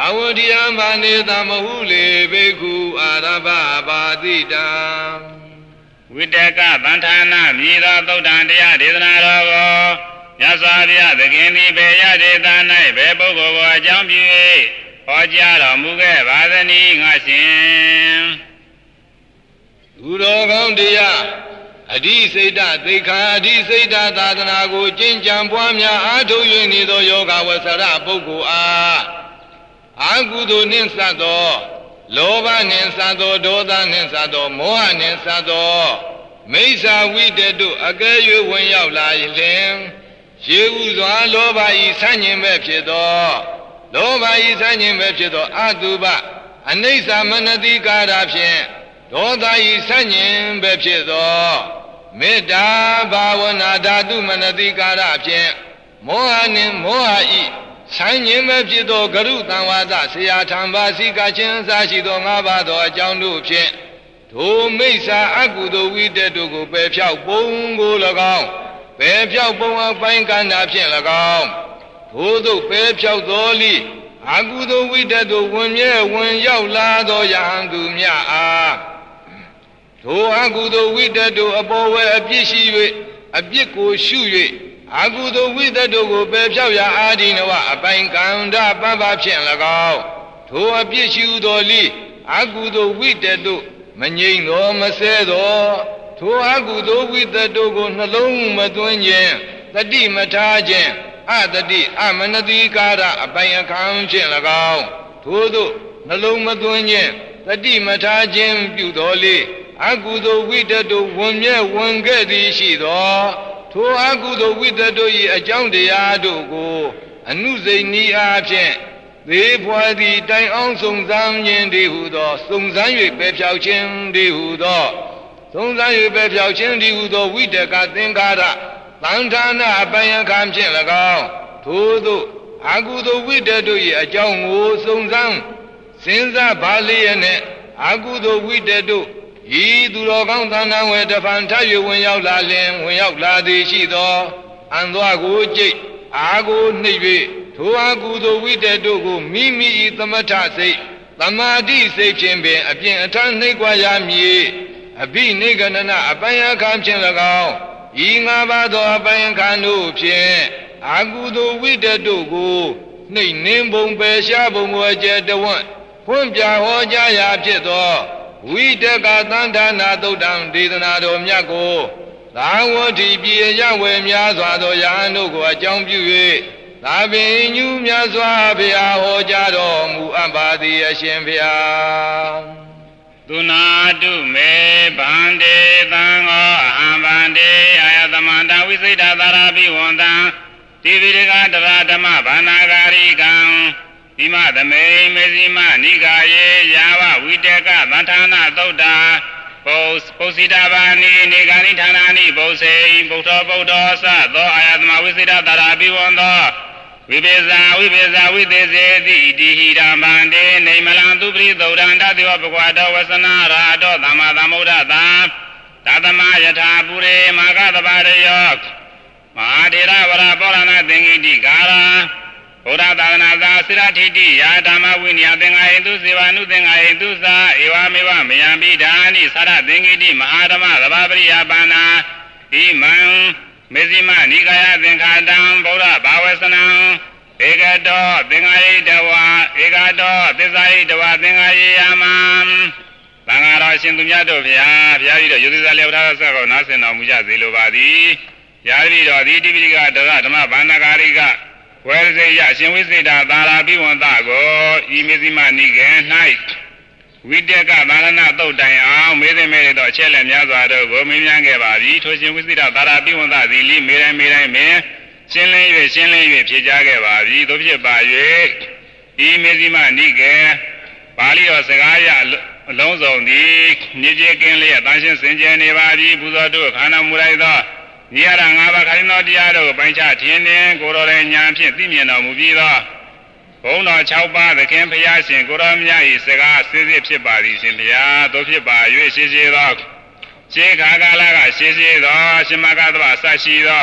ဘာဝတိယမနေသမဟုလေဘေကုအာရဘပါတိတံဝိတကသံဌာနမြည်သောသုဒ္ဓံတရားဒေသနာတော်ကိုမြတ်စွာဘုရားသခင်သည်ဘေရဒေသ၌ဘေပုဂ္ဂိုလ်ကိုအကြောင်းပြု၍ဟောကြားတော်မူခဲ့ပါသနည်းငါရှင်သူတော်ကောင်းတရားအဓိစိတ်တသိက္ခာအဓိစိတ်တသာသနာကိုကျင့်ကြံပွားများအားထုတ်၍နေသောယောဂဝဆရပုဂ္ဂိုလ်အားအာကုသိုလ်နှင့်စသောလောဘနှင့်စသောဒေါသနှင့်စသောမောဟနှင့်စသောမိစ္ဆာဝိတ္တတို့အကဲ၍ဝင်ရောက်လာရင်ရှေးဥစွာလောဘဤဆန့်ကျင်မဲ့ဖြစ်သောလောဘဤဆန့်ကျင်မဲ့ဖြစ်သောအတုပအနိစ္စမနတိကာရဖြင့်ဒေါသဤဆန့်ကျင်မဲ့ဖြစ်သောမေတ္တာဘာဝနာဓာတုမနတိကာရဖြင့်မောဟနှင့်မောဟဤဆန့်ကျင်မဲ့ဖြစ်သောဂရုတံဝါဒဆရာထံပါစီကချင်းအစရှိသောငါးပါးသောအကြောင်းတို့ဖြင့်ထိုမိစ္ဆာအကုသိုလ်ဝိတ္တတို့ကိုပယ်ဖြောက်ပုံကို၎င်းပယ်ဖြောက်ပုံအပိုင်းကန္တာဖြင့်၎င်းထိုသို့ပယ်ဖြောက်သောလိအကုသိုလ်ဝိတ္တတို့ဝင်မြဲဝင်ရောက်လာသောယဟန်သူများအားထိုအကုသိုလ်ဝိတ္တတို့အပေါ်ဝဲအပြစ်ရှိ၍အပြစ်ကိုရှု၍အကုသိုလ်ဝိတ္တတို့ကိုပယ်ဖြောက်ရာအာဒီနဝအပိုင်းကန္တာပပဖြင့်၎င်းထိုအပြစ်ရှိသောလိအကုသိုလ်ဝိတ္တတို့မငြိမ့်သောမဆဲသောထိုအကုသိုလ်ဝိတ္တတို့ကိုနှလုံးမသွင်းခြင်းတတိမထားခြင်းအတတိအမနတိကာရအပိုင်အခန်းဖြင့်၎င်းထိုသို့နှလုံးမသွင်းခြင်းတတိမထားခြင်းပြုတော်လေအကုသိုလ်ဝိတ္တတို့ဝင်မြဲဝင်ခဲ့သည်ရှိသောထိုအကုသိုလ်ဝိတ္တတို့၏အကြောင်းတရားတို့ကိုအနုစိတ်နည်းအားဖြင့်သေဖွယ်သည်တိုင်အောင်စုံစမ်းခြင်းတည်းဟူသောစုံစမ်း၍ပယ်ဖြောက်ခြင်းတည်းဟူသောစုံစမ်း၍ပယ်ဖြောက်ခြင်းတည်းဟူသောဝိတကသင်္ကာရသံဌာနအပယံခံဖြင့်၎င်းထိုသို့အကုသိုလ်ဝိတ္တတို့၏အကြောင်းကိုစုံစမ်းစဉ်းစားပါလျက်နှင့်အကုသိုလ်ဝိတ္တတို့ဤသူတော်ကောင်းသဏ္ဍာန်ဝယ်တဖန်ထပ်၍ဝင်ရောက်လာလျင်ဝင်ရောက်လာသည်ရှိသောအံသွားကိုကြိတ်အာကိုနှိပ်၍ထိုအကုသိုလ်ဝိတ္တတို့ကိုမိမိ၏သမထစိတ်သမာဓိစိတ်ဖြင့်ပင်အပြင်အထနှိပ်ကွာရမည်အဘိနိဂဏနအပယံခံဖြင့်၎င်းဤငါးပါးသောအပယံခံတို့ဖြင့်အကုသိုလ်ဝိတ္တတို့ကိုနှိပ်နှင်းပုံပယ်ရှားပုံဝဲကျဲတဝန့်ဖွင့်ပြဟောကြားရာဖြစ်သောဝိတကသံဌာနသုတ်တံဒေသနာတော်မြတ်ကိုသာဝတိပြေရဝယ်များစွာသောယဟန်တို့ကိုအကြောင်းပြု၍သာပင်ညူမြတ်စွာဘုရားဟောကြားတော်မူအပ်ပါသည်အရှင်ဘုရားသုနာတုမေဗန္တေသံဃောအဟံဗန္တေအာယသမန္တဝိစိတ္တသာရပိဝန္တံတိဝိရကတရဓမ္မဘာနာဂာရိကံဒီမသမေမေဇိမနိဂာယေယာဝဝိတကသံဌာနသုတ်တာပုပုစိတာဘာနိနေဂာနိဌာနာနိပုစေဗုဒ္ဓဗုဒ္ဓသသောအာယသမဝိစိတ္တသာရပိဝန္တောဝိပေဇာဝိပေဇာဝိသေစေတိတိဟိဓမ္မန္တေနေမလံသူပရိသုဒ္ဓံတတိဝပကွာတောဝဆနာရာတောသမ္မာသမ္ဗုဒ္ဓတာတသမယထာပုရေမာဂတပါရယောမဟာဒေရဝရပောရဏသင်္ကိတိကာရာဘုရားသာသနာသာစိရထိတိယာဓမ္မဝိနည်းသင်္ဃာဟိတုစေဝနုသင်္ဃာဟိတုသာဧဝမေဝမယံပိဓာနိသရသင်္ကိတိမဟာဓမ္မသဘာပရိယပါဏာဣမံမေဇိမနိကာယသင်္ခါတံဗုဒ္ဓဘာဝဆနံဧကတောသင်္ဃာယိတဝါဧကတောသစ္စာယိတဝါသင်္ဃာယိယမံသံဃာတော်ရှင်သူမြတ်တို့ဗျာဘုရားကြီးတို့ယုသဇာလျောက်ထားတဲ့ဆက်ကိုနားဆင်တော်မူကြစေလိုပါသည်ယာတိတော်ဒီတိပိဋကတရဓမ္မဘာနာဂာရိကဝေရစေယရှင်ဝိစိတ္တသာရာပိဝန္တကိုဤမေဇိမနိကေ၌ဝိတကသာရဏသုတ်တိုင်အောင်မေးသိမေးသောအချက်လက်များစွာတို့ကိုမေးမြန်းခဲ့ပါပြီထိုရှင်ဝိစိတ္တသာရာပိဝန္တသည်လိမေတိုင်းမေးတိုင်းမင်းရှင်းလင်း၍ရှင်းလင်း၍ဖြေကြားခဲ့ပါပြီသို့ဖြစ်ပါ၍ဤမေဇိမနိကေပါဠိတော်စကားရအလုံးစုံသည်ညစ်ကြေးကင်းလျက်တန်ရှင်းစင်ကြယ်နေပါပြီပူဇော်တို့ခန္ဓာမူလိုက်သောနိယရငါးပါးခိုင်သောတရားတို့ကိုပိုင်းခြားထင်းထင်းကိုတော်ရဲ့ဉာဏ်ဖြင့်သိမြင်တော်မူပြီးသောဘုန်းတော်၆ပါးသခင်ဖရာရှင်ကိုရောမြတ်၏စကားစစ်စစ်ဖြစ်ပါသည်ရှင်ဖရာတို့ဖြစ်ပါ၍ရှိရှိသောခြေခါကာလကရှိရှိသောရှင်မကသဗ္ဗဆက်ရှိသော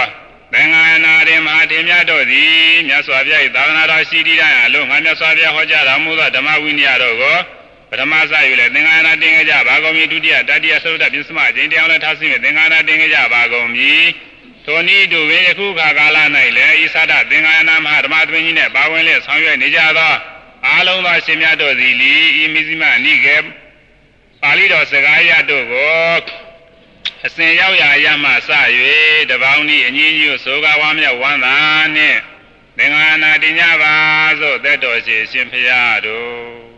သင်္ဃာနာရိမဟာထေမြတ်တို့သည်မြတ်စွာဘုရား၏သာသနာတော်ရှိသည့်တိုင်အလုံးငါမြတ်စွာဘုရားဟောကြားတော်မူသောဓမ္မဝိနည်းတို့ကိုပထမစ၍လည်းသင်္ဃာနာတင်ကြပါကုန်မည်ဒုတိယတတိယသုတ္တပြစ္စမအကျင့်တရားလည်းထားစီ၍သင်္ဃာနာတင်ကြပါကုန်မည်ထိုနည်းတူပင်ယခုခါကာလ၌လည်းဤသဒ္ဒသင်္ဃာနာမဟာဓမ္မသဘင်ကြီးနှင့်ပါဝင်လျက်ဆောင်ရွက်နေကြသောအားလုံးသောရှင်မြတ်တို့သည်လီဤမိဇိမအနိကေပါဠိတော်စကားရတို့ကိုအစဉ်ရောက်ရာအရမှစ၍တပေါင်းဤအညီညွတ်ဆိုကားဝါမြောက်ဝမ်းသာနှင့်သင်္ဃာနာတင်ကြပါစို့သက်တော်ရှိရှင်ဖရာတို့